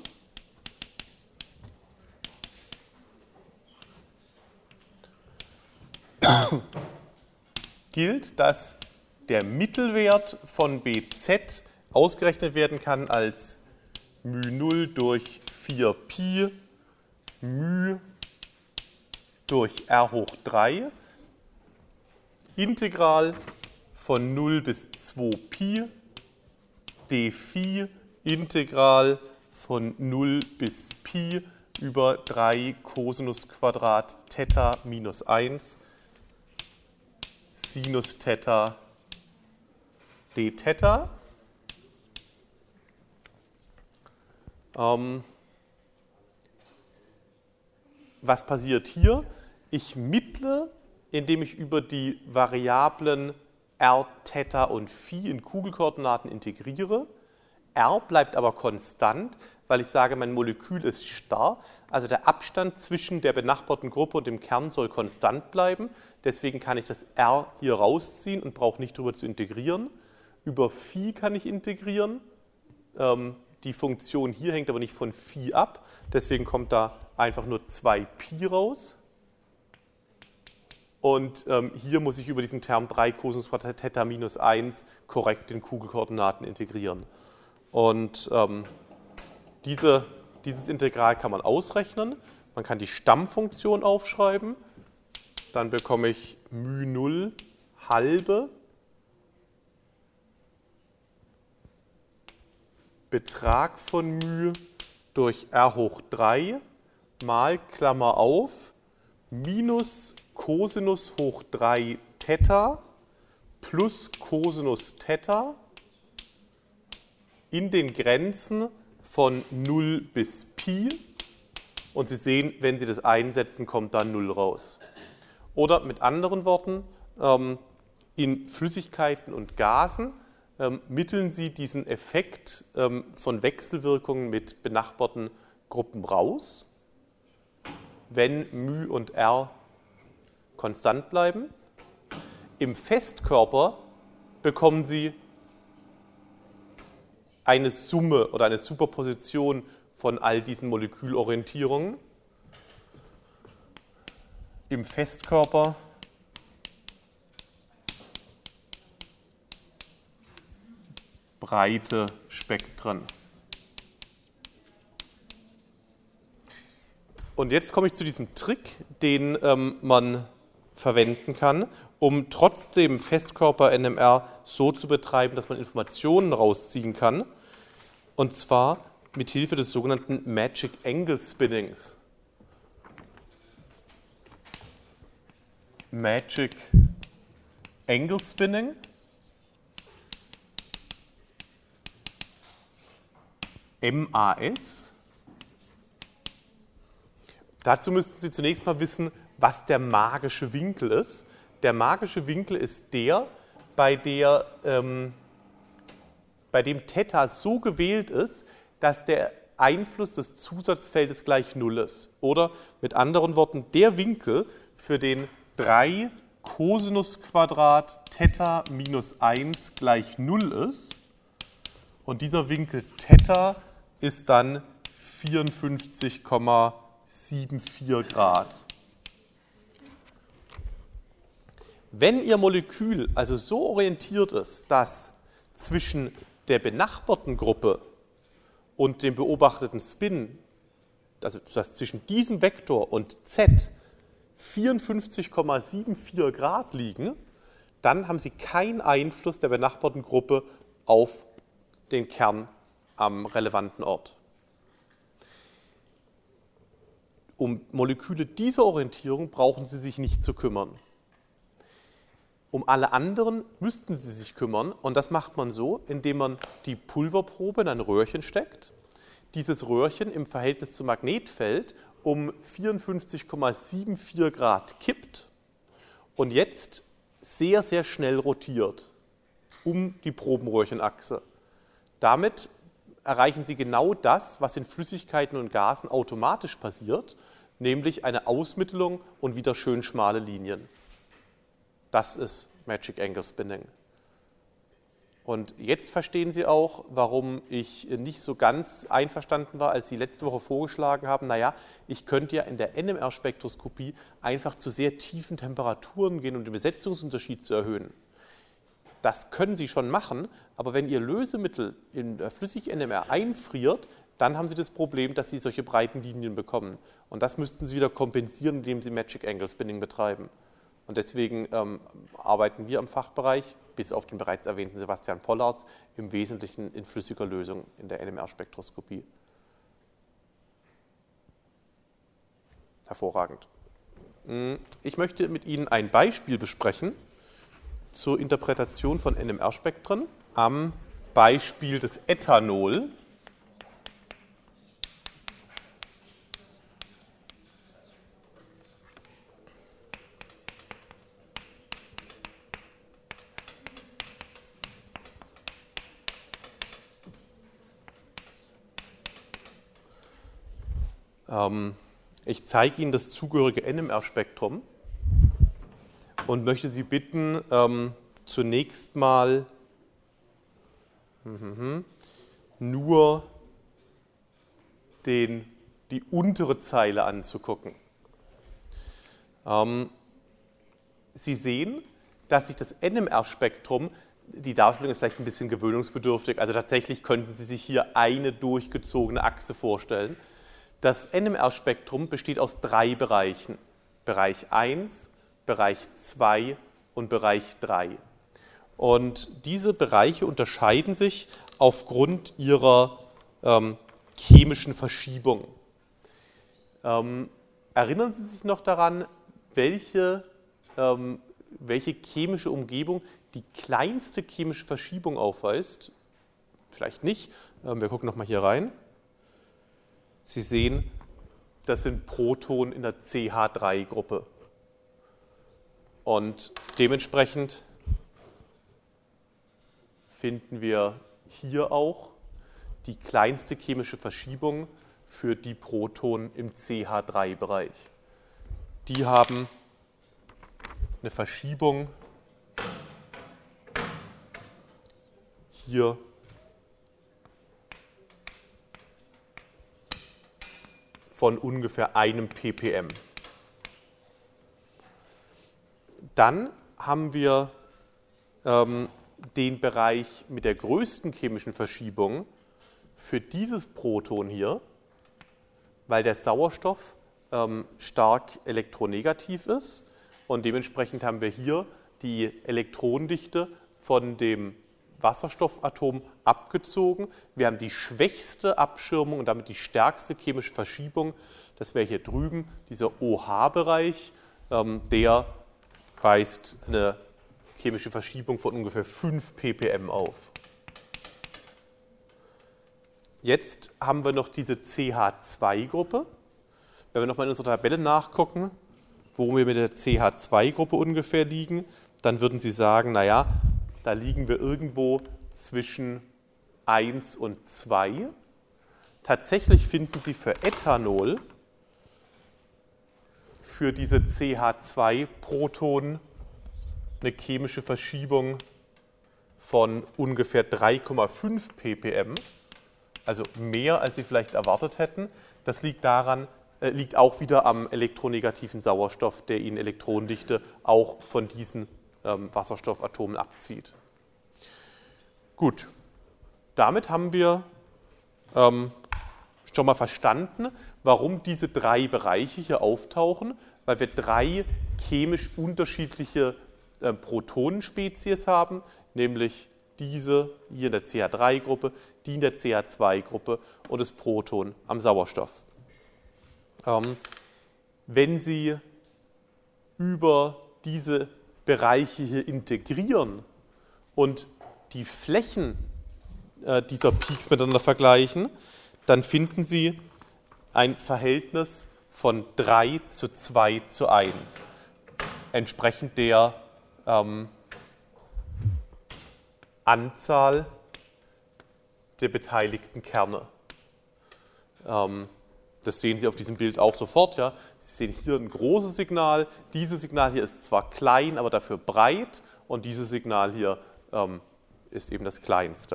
S1: gilt, dass der Mittelwert von BZ ausgerechnet werden kann als μ0 durch 4π μ durch r hoch 3 Integral von 0 bis 2π d Phi Integral von 0 bis Pi über 3 Cosinus Quadrat Theta minus 1 Sinus Theta d Theta. Was passiert hier? Ich mittle, indem ich über die Variablen r, Theta und Phi in Kugelkoordinaten integriere. R bleibt aber konstant, weil ich sage, mein Molekül ist starr. Also der Abstand zwischen der benachbarten Gruppe und dem Kern soll konstant bleiben. Deswegen kann ich das R hier rausziehen und brauche nicht darüber zu integrieren. Über Phi kann ich integrieren. Die Funktion hier hängt aber nicht von Phi ab. Deswegen kommt da einfach nur 2π raus. Und hier muss ich über diesen Term 3 Cosinus Quadrat Theta minus 1 korrekt in Kugelkoordinaten integrieren. Und dieses Integral kann man ausrechnen. Man kann die Stammfunktion aufschreiben. Dann bekomme ich μ0 halbe Betrag von μ durch r hoch 3 mal Klammer auf minus Cosinus hoch 3 Theta plus Cosinus Theta in den Grenzen von 0 bis Pi. Und Sie sehen, wenn Sie das einsetzen, kommt da 0 raus. Oder mit anderen Worten, in Flüssigkeiten und Gasen mitteln Sie diesen Effekt von Wechselwirkungen mit benachbarten Gruppen raus, wenn μ und R konstant bleiben. Im Festkörper bekommen Sie eine Summe oder eine Superposition von all diesen Molekülorientierungen. Im Festkörper breite Spektren. Und jetzt komme ich zu diesem Trick, den man verwenden kann, um trotzdem Festkörper NMR so zu betreiben, dass man Informationen rausziehen kann. Und zwar mit Hilfe des sogenannten Magic Angle Spinnings. Magic Angle Spinning. MAS. Dazu müssten Sie zunächst mal wissen, was der magische Winkel ist. Der magische Winkel ist der, bei dem Theta so gewählt ist, dass der Einfluss des Zusatzfeldes gleich 0 ist. Oder mit anderen Worten, der Winkel, für den 3 Cosinus Quadrat Theta minus 1 gleich 0 ist. Und dieser Winkel Theta ist dann 54,74 Grad. Wenn Ihr Molekül also so orientiert ist, dass zwischen der benachbarten Gruppe und dem beobachteten Spin, also dass zwischen diesem Vektor und Z 54,74 Grad liegen, dann haben Sie keinen Einfluss der benachbarten Gruppe auf den Kern am relevanten Ort. Um Moleküle dieser Orientierung brauchen Sie sich nicht zu kümmern. Um alle anderen müssten Sie sich kümmern, und das macht man so, indem man die Pulverprobe in ein Röhrchen steckt, dieses Röhrchen im Verhältnis zum Magnetfeld um 54,74 Grad kippt und jetzt sehr, sehr schnell rotiert um die Probenröhrchenachse. Damit erreichen Sie genau das, was in Flüssigkeiten und Gasen automatisch passiert, nämlich eine Ausmittelung und wieder schön schmale Linien. Das ist Magic Angle Spinning. Und jetzt verstehen Sie auch, warum ich nicht so ganz einverstanden war, als Sie letzte Woche vorgeschlagen haben, naja, ich könnte ja in der NMR-Spektroskopie einfach zu sehr tiefen Temperaturen gehen, um den Besetzungsunterschied zu erhöhen. Das können Sie schon machen, aber wenn Ihr Lösemittel in der Flüssig-NMR einfriert, dann haben Sie das Problem, dass Sie solche breiten Linien bekommen. Und das müssten Sie wieder kompensieren, indem Sie Magic Angle Spinning betreiben. Und deswegen arbeiten wir im Fachbereich, bis auf den bereits erwähnten Sebastian Pollards, im Wesentlichen in flüssiger Lösung in der NMR-Spektroskopie. Hervorragend. Ich möchte mit Ihnen ein Beispiel besprechen zur Interpretation von NMR-Spektren am Beispiel des Ethanol. Ich zeige Ihnen das zugehörige NMR-Spektrum und möchte Sie bitten, zunächst mal nur die untere Zeile anzugucken. Sie sehen, dass sich das NMR-Spektrum, die Darstellung ist vielleicht ein bisschen gewöhnungsbedürftig, also tatsächlich könnten Sie sich hier eine durchgezogene Achse vorstellen. Das NMR-Spektrum besteht aus 3 Bereichen, Bereich 1, Bereich 2 und Bereich 3. Und diese Bereiche unterscheiden sich aufgrund ihrer chemischen Verschiebung. Erinnern Sie sich noch daran, welche chemische Umgebung die kleinste chemische Verschiebung aufweist? Vielleicht nicht. Wir gucken nochmal hier rein. Sie sehen, das sind Protonen in der CH3-Gruppe. Und dementsprechend finden wir hier auch die kleinste chemische Verschiebung für die Protonen im CH3-Bereich. Die haben eine Verschiebung hier von ungefähr 1 ppm. Dann haben wir den Bereich mit der größten chemischen Verschiebung für dieses Proton hier, weil der Sauerstoff stark elektronegativ ist und dementsprechend haben wir hier die Elektronendichte von dem Wasserstoffatom abgezogen. Wir haben die schwächste Abschirmung und damit die stärkste chemische Verschiebung. Das wäre hier drüben, dieser OH-Bereich, der weist eine chemische Verschiebung von ungefähr 5 ppm auf. Jetzt haben wir noch diese CH2-Gruppe. Wenn wir nochmal in unserer Tabelle nachgucken, wo wir mit der CH2-Gruppe ungefähr liegen, dann würden Sie sagen, naja, da liegen wir irgendwo zwischen 1 und 2. Tatsächlich finden Sie für Ethanol, für diese CH2-Protonen, eine chemische Verschiebung von ungefähr 3,5 ppm, also mehr, als Sie vielleicht erwartet hätten. Das liegt auch wieder am elektronegativen Sauerstoff, der Ihnen Elektronendichte auch von diesen Wasserstoffatomen abzieht. Gut, damit haben wir schon mal verstanden, warum diese 3 Bereiche hier auftauchen, weil wir 3 chemisch unterschiedliche Protonenspezies haben, nämlich diese hier in der CH3-Gruppe, die in der CH2-Gruppe und das Proton am Sauerstoff. Wenn Sie über diese Bereiche hier integrieren und die Flächen dieser Peaks miteinander vergleichen, dann finden Sie ein Verhältnis von 3:2:1, entsprechend der Anzahl der beteiligten Kerne. Das sehen Sie auf diesem Bild auch sofort. Ja. Sie sehen hier ein großes Signal. Dieses Signal hier ist zwar klein, aber dafür breit. Und dieses Signal hier ist eben das kleinste.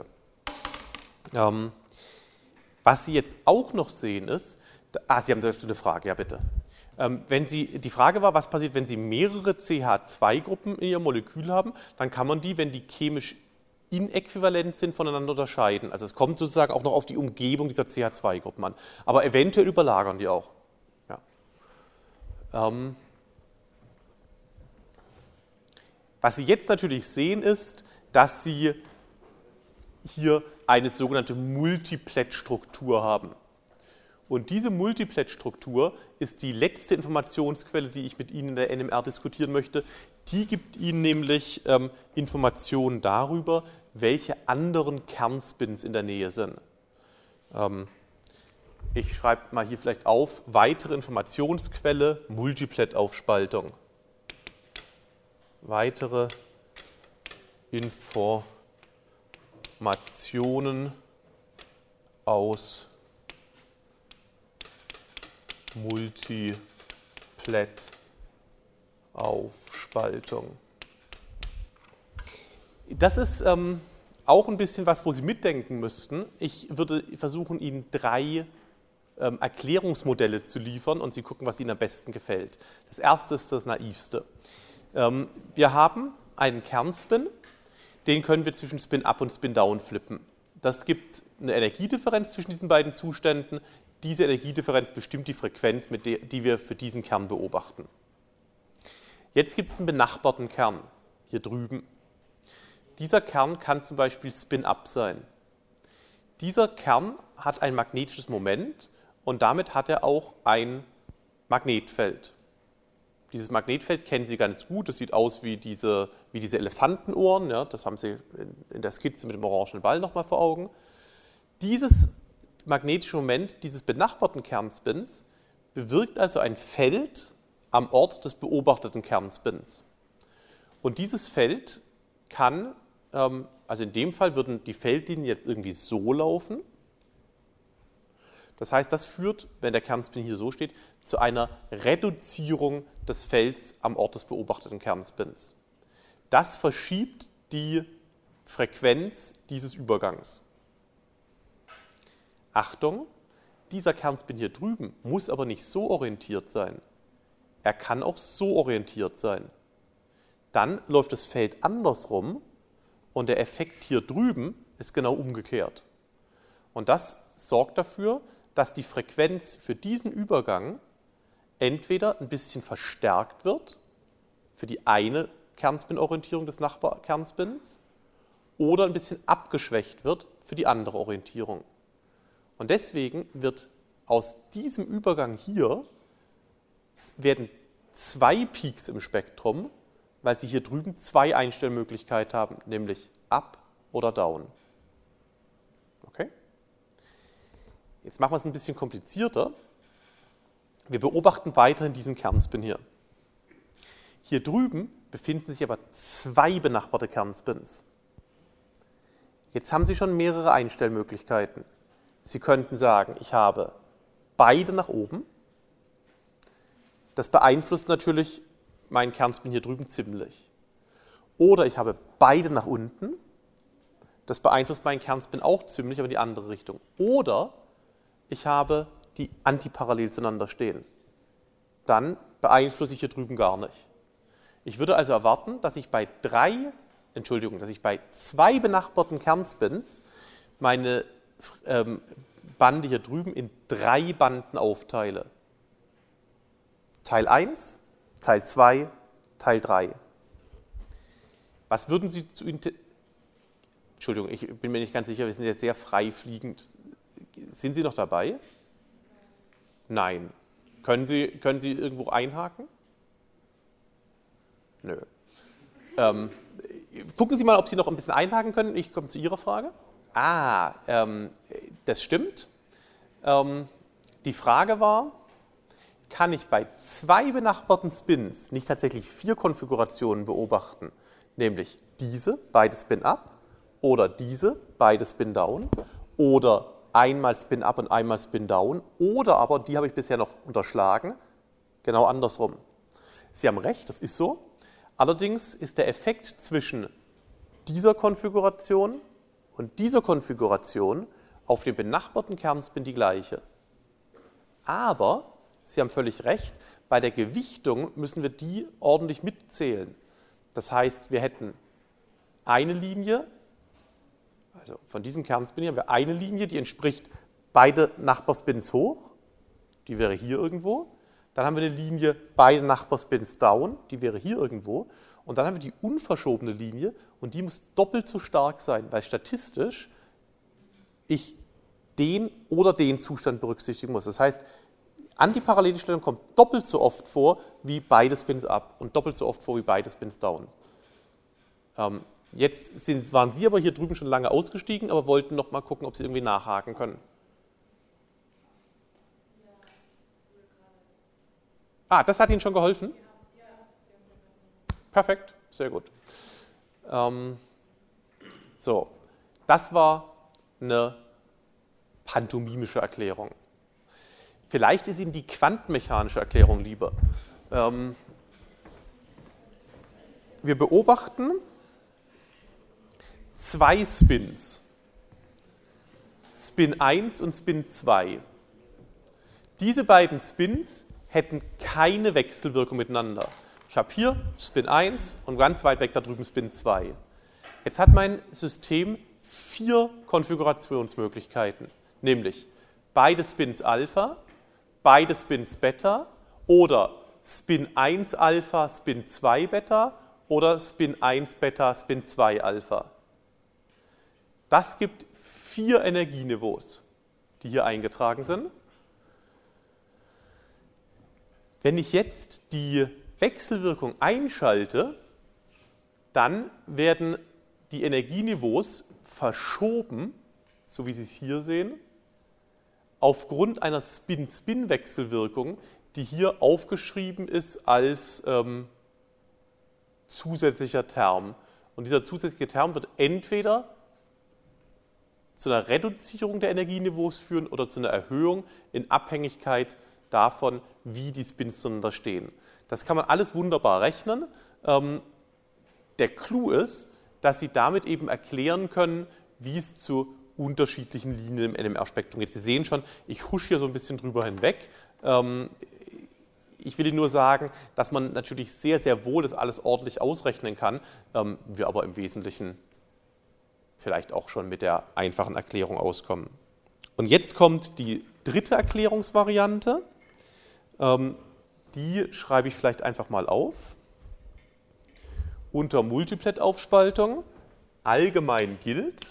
S1: Was Sie jetzt auch noch sehen ist, Sie haben dazu eine Frage, ja bitte. Die Frage war, was passiert, wenn Sie mehrere CH2-Gruppen in Ihrem Molekül haben, dann kann man die, wenn die chemisch inäquivalent sind, voneinander unterscheiden. Also es kommt sozusagen auch noch auf die Umgebung dieser CH2-Gruppen an. Aber eventuell überlagern die auch. Ja. Was Sie jetzt natürlich sehen, ist, dass Sie hier eine sogenannte Multiplet-Struktur haben. Und diese Multiplet-Struktur ist die letzte Informationsquelle, die ich mit Ihnen in der NMR diskutieren möchte. Die gibt Ihnen nämlich Informationen darüber, welche anderen Kernspins in der Nähe sind. Ich schreibe mal hier vielleicht auf, weitere Informationsquelle, Multiplet-Aufspaltung. Weitere Informationen aus Multiplet-Aufspaltung. Das ist auch ein bisschen was, wo Sie mitdenken müssten. Ich würde versuchen, Ihnen 3 Erklärungsmodelle zu liefern und Sie gucken, was Ihnen am besten gefällt. Das erste ist das naivste. Wir haben einen Kernspin, den können wir zwischen Spin-up und Spin-down flippen. Das gibt eine Energiedifferenz zwischen diesen beiden Zuständen. Diese Energiedifferenz bestimmt die Frequenz, die wir für diesen Kern beobachten. Jetzt gibt es einen benachbarten Kern, hier drüben. Dieser Kern kann zum Beispiel Spin-up sein. Dieser Kern hat ein magnetisches Moment und damit hat er auch ein Magnetfeld. Dieses Magnetfeld kennen Sie ganz gut, das sieht aus wie diese Elefantenohren, ja, das haben Sie in der Skizze mit dem orangenen Ball nochmal vor Augen. Dieses magnetische Moment dieses benachbarten Kernspins bewirkt also ein Feld am Ort des beobachteten Kernspins. Und dieses Feld kann, also in dem Fall würden die Feldlinien jetzt irgendwie so laufen. Das heißt, das führt, wenn der Kernspin hier so steht, zu einer Reduzierung des Felds am Ort des beobachteten Kernspins. Das verschiebt die Frequenz dieses Übergangs. Achtung, dieser Kernspin hier drüben muss aber nicht so orientiert sein. Er kann auch so orientiert sein. Dann läuft das Feld andersrum und der Effekt hier drüben ist genau umgekehrt. Und das sorgt dafür, dass die Frequenz für diesen Übergang entweder ein bisschen verstärkt wird für die eine Kernspin-Orientierung des Nachbarkernspins oder ein bisschen abgeschwächt wird für die andere Orientierung. Und deswegen wird aus diesem Übergang hier werden zwei Peaks im Spektrum, weil Sie hier drüben zwei Einstellmöglichkeiten haben, nämlich Up oder Down. Okay? Jetzt machen wir es ein bisschen komplizierter. Wir beobachten weiterhin diesen Kernspin hier. Hier drüben befinden sich aber zwei benachbarte Kernspins. Jetzt haben Sie schon mehrere Einstellmöglichkeiten. Sie könnten sagen, ich habe beide nach oben. Das beeinflusst natürlich meinen Kernspin hier drüben ziemlich. Oder ich habe beide nach unten. Das beeinflusst meinen Kernspin auch ziemlich, aber in die andere Richtung. Oder ich habe die antiparallel zueinander stehen. Dann beeinflusse ich hier drüben gar nicht. Ich würde also erwarten, dass ich bei zwei benachbarten Kernspins meine Bande hier drüben in drei Banden aufteile. Teil 1, Teil 2, Teil 3. Was würden Sie zu Entschuldigung, ich bin mir nicht ganz sicher, wir sind jetzt sehr frei fliegend. Sind Sie noch dabei? Nein. Können Sie irgendwo einhaken? Nö. Gucken Sie mal, ob Sie noch ein bisschen einhaken können. Ich komme zu Ihrer Frage. Das stimmt. Die Frage war, kann ich bei zwei benachbarten Spins nicht tatsächlich 4 Konfigurationen beobachten, nämlich diese, beide Spin Up, oder diese, beide Spin Down, oder einmal Spin Up und einmal Spin Down, oder aber, die habe ich bisher noch unterschlagen, genau andersrum. Sie haben recht, das ist so. Allerdings ist der Effekt zwischen dieser Konfiguration und dieser Konfiguration auf dem benachbarten Kernspin die gleiche. Aber, Sie haben völlig recht, bei der Gewichtung müssen wir die ordentlich mitzählen. Das heißt, wir hätten eine Linie, also von diesem Kernspin hier haben wir eine Linie, die entspricht beide Nachbarspins hoch, die wäre hier irgendwo. Dann haben wir eine Linie beide Nachbarspins down, die wäre hier irgendwo. Und dann haben wir die unverschobene Linie und die muss doppelt so stark sein, weil statistisch ich den oder den Zustand berücksichtigen muss. Das heißt, Antiparallelstellung kommt doppelt so oft vor wie beide Spins up und doppelt so oft vor wie beide Spins down. Jetzt waren Sie aber hier drüben schon lange ausgestiegen, aber wollten noch mal gucken, ob Sie irgendwie nachhaken können. Das hat Ihnen schon geholfen? Perfekt, sehr gut. So, das war eine pantomimische Erklärung. Vielleicht ist Ihnen die quantenmechanische Erklärung lieber. Wir beobachten zwei Spins, Spin 1 und Spin 2. Diese beiden Spins hätten keine Wechselwirkung miteinander. Ich habe hier Spin 1 und ganz weit weg da drüben Spin 2. Jetzt hat mein System 4 Konfigurationsmöglichkeiten, nämlich beide Spins Alpha, beide Spins Beta oder Spin 1 Alpha, Spin 2 Beta oder Spin 1 Beta, Spin 2 Alpha. Das gibt 4 Energieniveaus, die hier eingetragen sind. Wenn ich jetzt die Wechselwirkung einschalte, dann werden die Energieniveaus verschoben, so wie Sie es hier sehen, aufgrund einer Spin-Spin-Wechselwirkung, die hier aufgeschrieben ist als zusätzlicher Term. Und dieser zusätzliche Term wird entweder zu einer Reduzierung der Energieniveaus führen oder zu einer Erhöhung in Abhängigkeit davon, wie die Spins zueinander stehen. Das kann man alles wunderbar rechnen. Der Clou ist, dass Sie damit eben erklären können, wie es zu unterschiedlichen Linien im NMR-Spektrum geht. Sie sehen schon, ich husche hier so ein bisschen drüber hinweg. Ich will Ihnen nur sagen, dass man natürlich sehr, sehr wohl das alles ordentlich ausrechnen kann, wir aber im Wesentlichen vielleicht auch schon mit der einfachen Erklärung auskommen. Und jetzt kommt die dritte Erklärungsvariante. Die schreibe ich vielleicht einfach mal auf. Unter Multiplet-Aufspaltung allgemein gilt,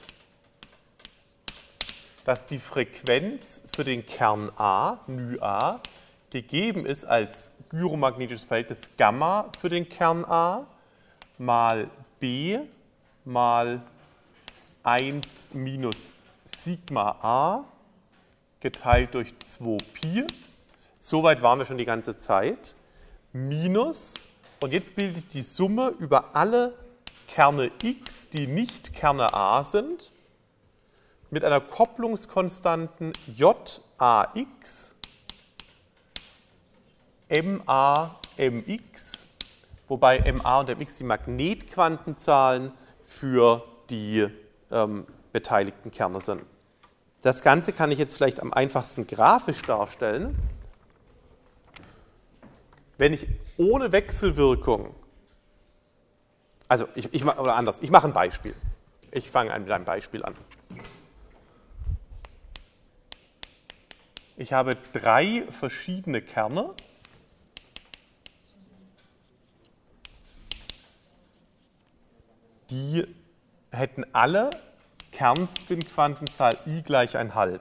S1: dass die Frequenz für den Kern A, μ A, gegeben ist als gyromagnetisches Verhältnis Gamma für den Kern A mal B mal 1 minus Sigma A geteilt durch 2Pi. Soweit waren wir schon die ganze Zeit. Minus, und jetzt bilde ich die Summe über alle Kerne X, die nicht Kerne A sind, mit einer Kopplungskonstanten JAX MA, MX, wobei MA und MX die Magnetquantenzahlen für die beteiligten Kerne sind. Das Ganze kann ich jetzt vielleicht am einfachsten grafisch darstellen. Wenn ich ohne Wechselwirkung, also ich mache ein Beispiel. Ich fange mit einem Beispiel an. Ich habe 3 verschiedene Kerne. Die hätten alle Kernspin-Quantenzahl I gleich 1,5.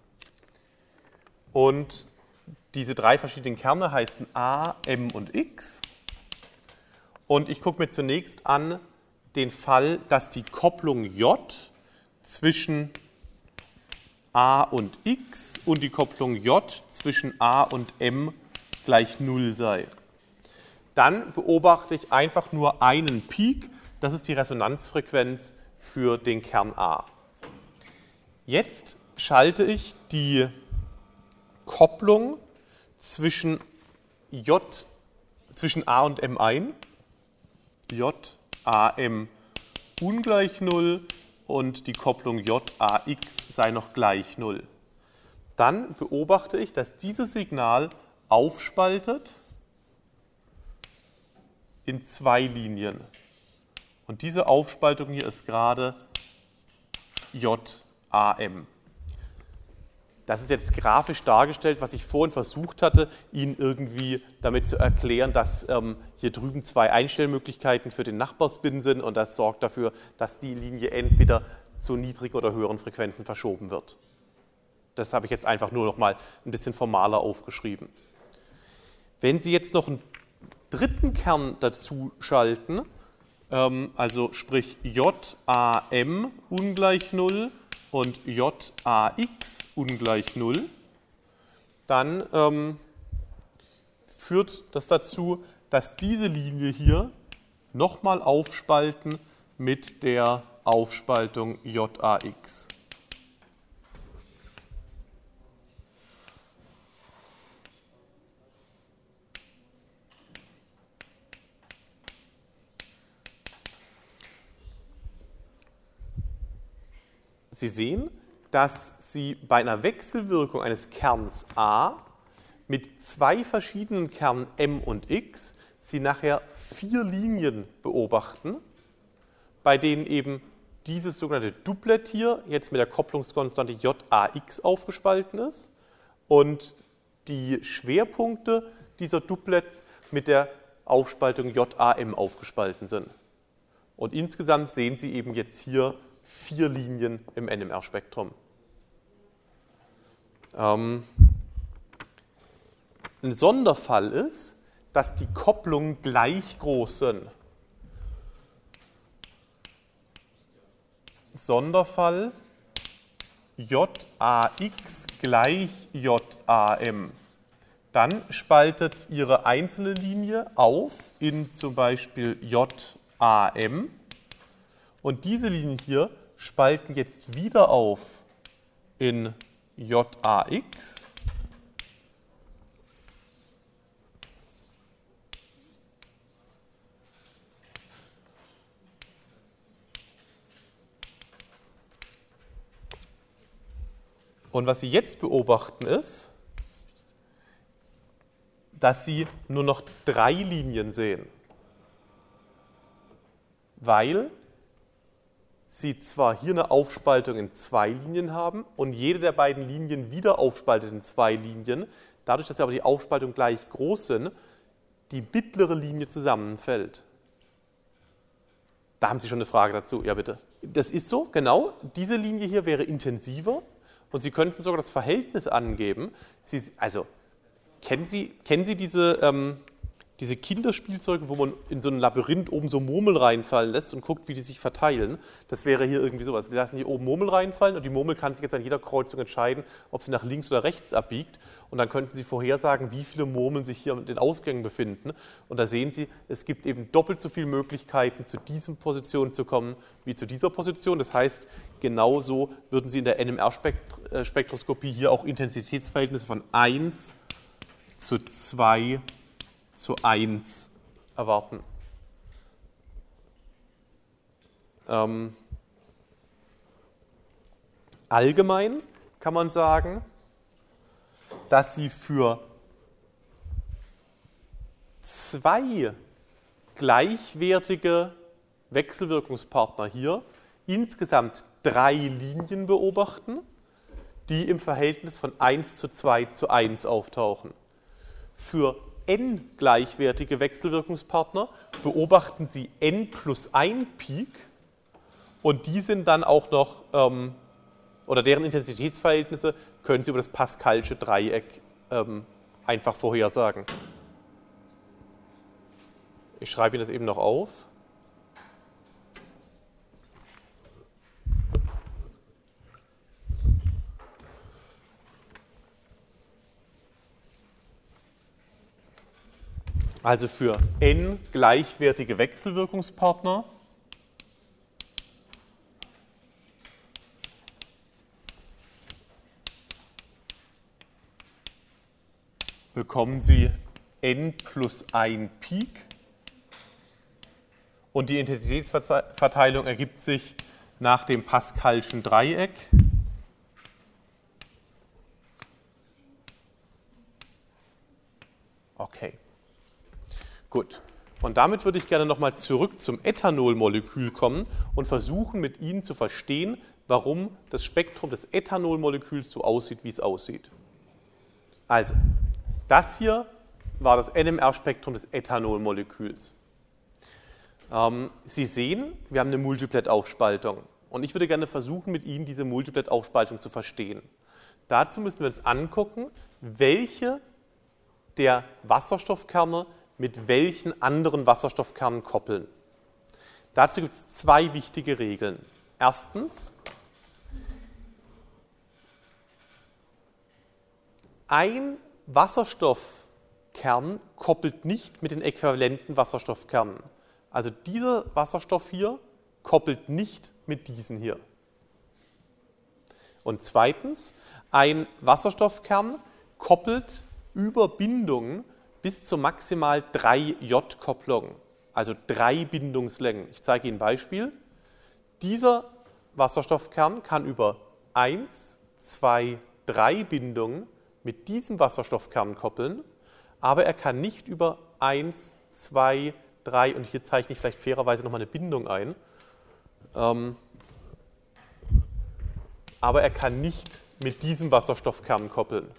S1: Und diese 3 verschiedenen Kerne heißen A, M und X. Und ich gucke mir zunächst an den Fall, dass die Kopplung J zwischen A und X und die Kopplung J zwischen A und M gleich 0 sei. Dann beobachte ich einfach nur einen Peak. Das ist die Resonanzfrequenz für den Kern A. Jetzt schalte ich die Kopplung zwischen A und M ein. J, A, M ungleich 0 und die Kopplung J, A, X sei noch gleich 0. Dann beobachte ich, dass dieses Signal aufspaltet in 2 Linien. Und diese Aufspaltung hier ist gerade JAM. Das ist jetzt grafisch dargestellt, was ich vorhin versucht hatte, Ihnen irgendwie damit zu erklären, dass hier drüben 2 Einstellmöglichkeiten für den Nachbarspin sind und das sorgt dafür, dass die Linie entweder zu niedrigen oder höheren Frequenzen verschoben wird. Das habe ich jetzt einfach nur noch mal ein bisschen formaler aufgeschrieben. Wenn Sie jetzt noch einen dritten Kern dazu schalten, also sprich JAM ungleich 0 und JAX ungleich 0, dann führt das dazu, dass diese Linie hier nochmal aufspalten mit der Aufspaltung JAX. Sie sehen, dass Sie bei einer Wechselwirkung eines Kerns A mit 2 verschiedenen Kernen M und X Sie nachher 4 Linien beobachten, bei denen eben dieses sogenannte Doublet hier jetzt mit der Kopplungskonstante JAX aufgespalten ist und die Schwerpunkte dieser Doublets mit der Aufspaltung JAM aufgespalten sind. Und insgesamt sehen Sie eben jetzt hier 4 Linien im NMR-Spektrum. Ein Sonderfall ist, dass die Kopplungen gleich groß sind. Sonderfall JAX gleich JAM. Dann spaltet Ihre einzelne Linie auf in zum Beispiel JAM. Und diese Linien hier spalten jetzt wieder auf in JAX. Und was Sie jetzt beobachten ist, dass Sie nur noch 3 Linien sehen, weil Sie zwar hier eine Aufspaltung in 2 Linien haben und jede der beiden Linien wieder aufspaltet in 2 Linien, dadurch, dass aber die Aufspaltung gleich groß sind, die mittlere Linie zusammenfällt. Da haben Sie schon eine Frage dazu. Ja, bitte. Das ist so, genau. Diese Linie hier wäre intensiver und Sie könnten sogar das Verhältnis angeben. Kennen Sie diese Kinderspielzeuge, wo man in so ein Labyrinth oben so Murmeln reinfallen lässt und guckt, wie die sich verteilen? Das wäre hier irgendwie sowas. Sie lassen hier oben Murmeln reinfallen und die Murmel kann sich jetzt an jeder Kreuzung entscheiden, ob sie nach links oder rechts abbiegt. Und dann könnten Sie vorhersagen, wie viele Murmeln sich hier in den Ausgängen befinden. Und da sehen Sie, es gibt eben doppelt so viele Möglichkeiten, zu diesen Positionen zu kommen, wie zu dieser Position. Das heißt, genauso würden Sie in der NMR-Spektroskopie hier auch Intensitätsverhältnisse von 1 zu 2 zu 1 erwarten. Allgemein kann man sagen, dass Sie für 2 gleichwertige Wechselwirkungspartner hier insgesamt 3 Linien beobachten, die im Verhältnis von 1 zu 2 zu 1 auftauchen. Für n gleichwertige Wechselwirkungspartner beobachten Sie n plus 1 Peak und die sind dann auch noch, oder deren Intensitätsverhältnisse können Sie über das Pascalsche Dreieck einfach vorhersagen. Ich schreibe Ihnen das eben noch auf. Also für n gleichwertige Wechselwirkungspartner bekommen Sie n plus 1 Peak und die Intensitätsverteilung ergibt sich nach dem Pascalschen Dreieck. Okay. Gut, und damit würde ich gerne nochmal zurück zum Ethanolmolekül kommen und versuchen mit Ihnen zu verstehen, warum das Spektrum des Ethanolmoleküls so aussieht, wie es aussieht. Also, das hier war das NMR-Spektrum des Ethanolmoleküls. Sie sehen, wir haben eine Multiplet-Aufspaltung und ich würde gerne versuchen, mit Ihnen diese Multiplet-Aufspaltung zu verstehen. Dazu müssen wir uns angucken, welche der Wasserstoffkerne mit welchen anderen Wasserstoffkernen koppeln. Dazu gibt es 2 wichtige Regeln. Erstens, ein Wasserstoffkern koppelt nicht mit den äquivalenten Wasserstoffkernen. Also dieser Wasserstoff hier koppelt nicht mit diesen hier. Und zweitens, ein Wasserstoffkern koppelt über Bindungen bis zu maximal 3 J-Kopplungen, also 3 Bindungslängen. Ich zeige Ihnen ein Beispiel. Dieser Wasserstoffkern kann über 1, 2, 3 Bindungen mit diesem Wasserstoffkern koppeln, aber er kann nicht über 1, 2, 3, und hier zeichne ich vielleicht fairerweise nochmal eine Bindung ein, aber er kann nicht mit diesem Wasserstoffkern koppeln.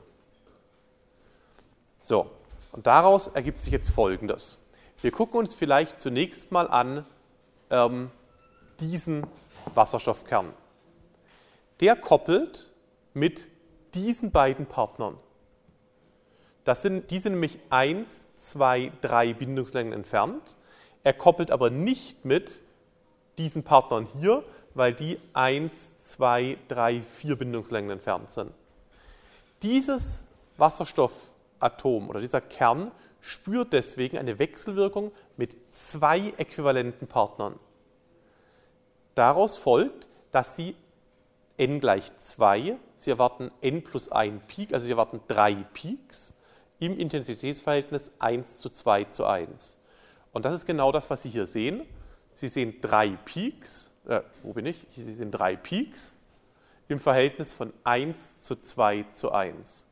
S1: So. Und daraus ergibt sich jetzt Folgendes. Wir gucken uns vielleicht zunächst mal an diesen Wasserstoffkern. Der koppelt mit diesen beiden Partnern. Die sind nämlich 1, 2, 3 Bindungslängen entfernt. Er koppelt aber nicht mit diesen Partnern hier, weil die 1, 2, 3, 4 Bindungslängen entfernt sind. Dieses Wasserstoffatom oder dieser Kern spürt deswegen eine Wechselwirkung mit 2 äquivalenten Partnern. Daraus folgt, dass Sie n gleich 2, Sie erwarten n plus 1 Peak, also Sie erwarten 3 Peaks im Intensitätsverhältnis 1 zu 2 zu 1. Und das ist genau das, was Sie hier sehen. Sie sehen 3 Peaks, wo bin ich? Sie sehen 3 Peaks im Verhältnis von 1 zu 2 zu 1.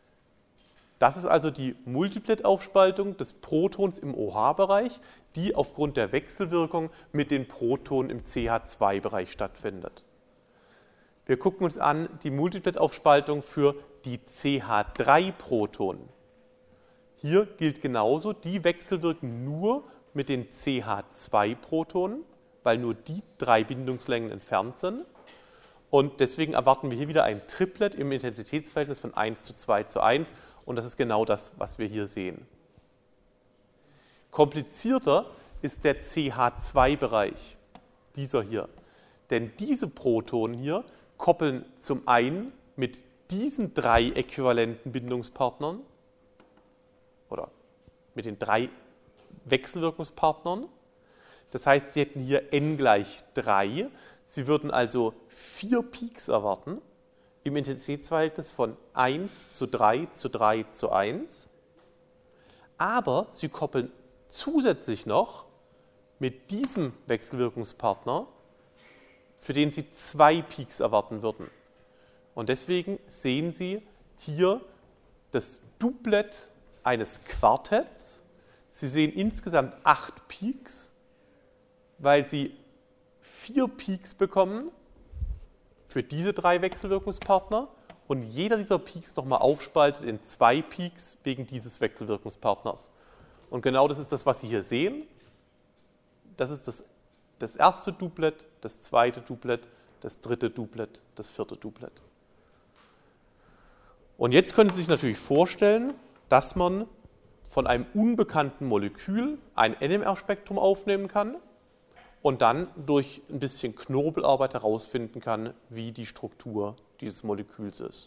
S1: Das ist also die Multiplet-Aufspaltung des Protons im OH-Bereich, die aufgrund der Wechselwirkung mit den Protonen im CH2-Bereich stattfindet. Wir gucken uns an die Multiplet-Aufspaltung für die CH3-Protonen. Hier gilt genauso, die wechselwirken nur mit den CH2-Protonen, weil nur die 3 Bindungslängen entfernt sind. Und deswegen erwarten wir hier wieder ein Triplet im Intensitätsverhältnis von 1 zu 2 zu 1. Und das ist genau das, was wir hier sehen. Komplizierter ist der CH2-Bereich, dieser hier. Denn diese Protonen hier koppeln zum einen mit diesen 3 äquivalenten Bindungspartnern oder mit den 3 Wechselwirkungspartnern. Das heißt, Sie hätten hier n gleich 3. Sie würden also 4 Peaks erwarten im Intensitätsverhältnis von 1 zu 3 zu 3 zu 1. Aber Sie koppeln zusätzlich noch mit diesem Wechselwirkungspartner, für den Sie 2 Peaks erwarten würden. Und deswegen sehen Sie hier das Duplet eines Quartetts. Sie sehen insgesamt 8 Peaks, weil Sie 4 Peaks bekommen für diese 3 Wechselwirkungspartner und jeder dieser Peaks nochmal aufspaltet in 2 Peaks wegen dieses Wechselwirkungspartners. Und genau das ist das, was Sie hier sehen. Das ist das erste Duplet, das zweite Duplet, das dritte Duplet, das vierte Duplet. Und jetzt können Sie sich natürlich vorstellen, dass man von einem unbekannten Molekül ein NMR-Spektrum aufnehmen kann und dann durch ein bisschen Knobelarbeit herausfinden kann, wie die Struktur dieses Moleküls ist.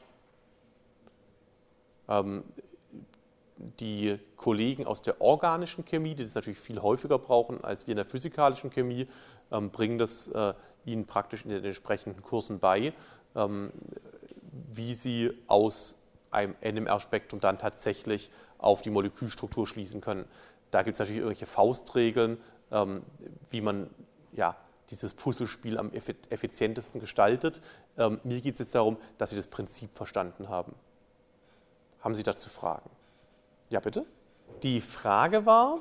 S1: Die Kollegen aus der organischen Chemie, die das natürlich viel häufiger brauchen als wir in der physikalischen Chemie, bringen das Ihnen praktisch in den entsprechenden Kursen bei, wie Sie aus einem NMR-Spektrum dann tatsächlich auf die Molekülstruktur schließen können. Da gibt es natürlich irgendwelche Faustregeln, wie man dieses Puzzlespiel am effizientesten gestaltet. Mir geht es jetzt darum, dass Sie das Prinzip verstanden haben. Haben Sie dazu Fragen? Ja, bitte? Die Frage war,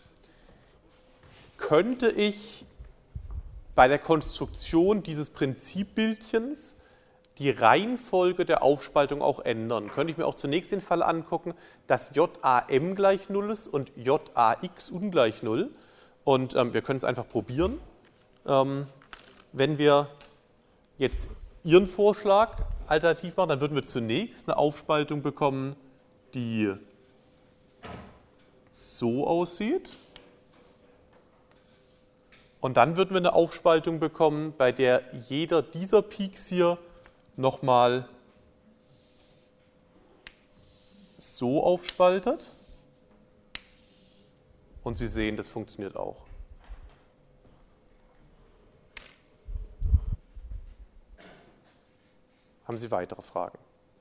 S1: könnte ich bei der Konstruktion dieses Prinzipbildchens die Reihenfolge der Aufspaltung auch ändern? Könnte ich mir auch zunächst den Fall angucken, dass JAM gleich 0 ist und JAX ungleich 0. Und wir können es einfach probieren. Wenn wir jetzt Ihren Vorschlag alternativ machen, dann würden wir zunächst eine Aufspaltung bekommen, die so aussieht. Und dann würden wir eine Aufspaltung bekommen, bei der jeder dieser Peaks hier nochmal so aufspaltet. Und Sie sehen, das funktioniert auch. Haben Sie weitere Fragen?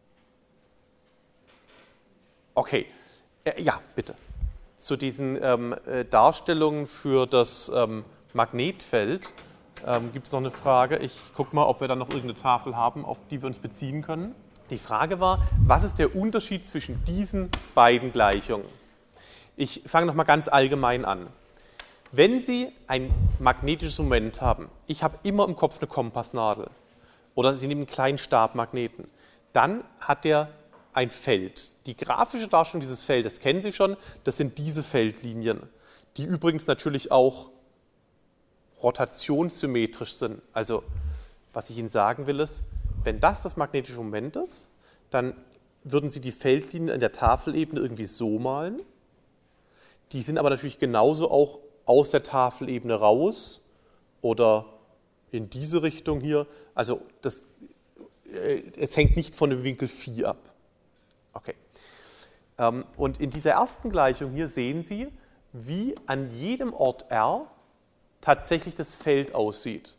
S1: Okay, ja, bitte. Zu diesen Darstellungen für das Magnetfeld gibt es noch eine Frage. Ich gucke mal, ob wir da noch irgendeine Tafel haben, auf die wir uns beziehen können. Die Frage war, was ist der Unterschied zwischen diesen beiden Gleichungen? Ich fange noch mal ganz allgemein an. Wenn Sie ein magnetisches Moment haben, ich habe immer im Kopf eine Kompassnadel oder Sie nehmen einen kleinen Stabmagneten, dann hat der ein Feld. Die grafische Darstellung dieses Feldes kennen Sie schon, das sind diese Feldlinien, die übrigens natürlich auch rotationssymmetrisch sind. Also, was ich Ihnen sagen will, ist, wenn das magnetische Moment ist, dann würden Sie die Feldlinien an der Tafelebene irgendwie so malen. Die sind aber natürlich genauso auch aus der Tafelebene raus oder in diese Richtung hier. Also es hängt nicht von dem Winkel Phi ab. Okay. Und in dieser ersten Gleichung hier sehen Sie, wie an jedem Ort R tatsächlich das Feld aussieht.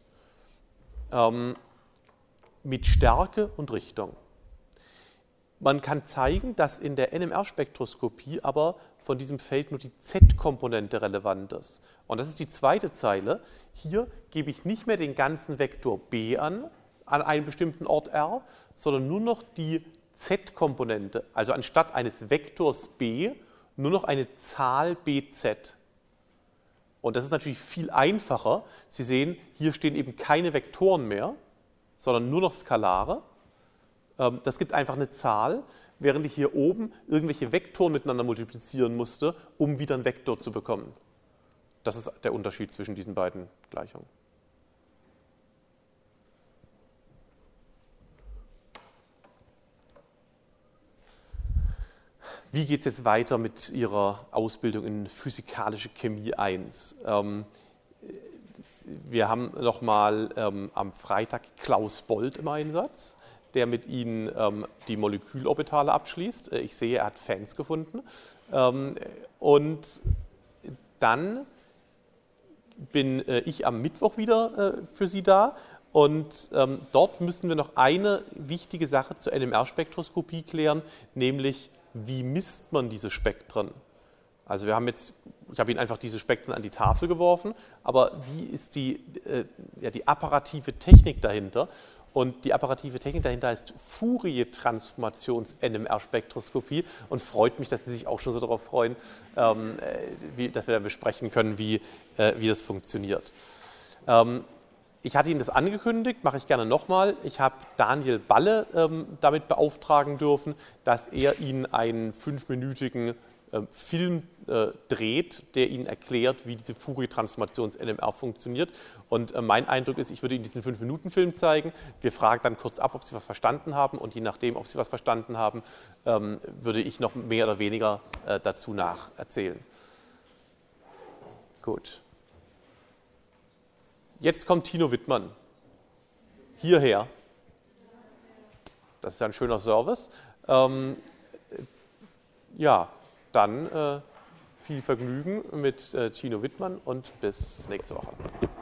S1: Mit Stärke und Richtung. Man kann zeigen, dass in der NMR-Spektroskopie aber von diesem Feld nur die Z-Komponente relevant ist. Und das ist die zweite Zeile. Hier gebe ich nicht mehr den ganzen Vektor b an einem bestimmten Ort R, sondern nur noch die Z-Komponente. Also anstatt eines Vektors b nur noch eine Zahl bz. Und das ist natürlich viel einfacher. Sie sehen, hier stehen eben keine Vektoren mehr, sondern nur noch Skalare. Das gibt einfach eine Zahl, während ich hier oben irgendwelche Vektoren miteinander multiplizieren musste, um wieder einen Vektor zu bekommen. Das ist der Unterschied zwischen diesen beiden Gleichungen. Wie geht es jetzt weiter mit Ihrer Ausbildung in Physikalische Chemie 1? Wir haben nochmal am Freitag Klaus Bold im Einsatz, der mit Ihnen die Molekülorbitale abschließt. Ich sehe, er hat Fans gefunden. Und dann bin ich am Mittwoch wieder für Sie da. Und dort müssen wir noch eine wichtige Sache zur NMR-Spektroskopie klären, nämlich wie misst man diese Spektren? Also ich habe Ihnen einfach diese Spektren an die Tafel geworfen, aber wie ist die apparative Technik dahinter? Und die apparative Technik dahinter heißt Fourier-Transformations-NMR-Spektroskopie und freut mich, dass Sie sich auch schon so darauf freuen, dass wir dann besprechen können, wie das funktioniert. Ich hatte Ihnen das angekündigt, mache ich gerne nochmal. Ich habe Daniel Balle damit beauftragen dürfen, dass er Ihnen einen 5-minütigen Film dreht, der Ihnen erklärt, wie diese Fourier-Transformations-NMR funktioniert. Und mein Eindruck ist, ich würde Ihnen diesen 5-Minuten-Film zeigen. Wir fragen dann kurz ab, ob Sie was verstanden haben. Und je nachdem, ob Sie was verstanden haben, würde ich noch mehr oder weniger dazu nacherzählen. Gut. Jetzt kommt Tino Wittmann. Hierher. Das ist ein schöner Service. Ja, dann viel Vergnügen mit Tino Wittmann und bis nächste Woche.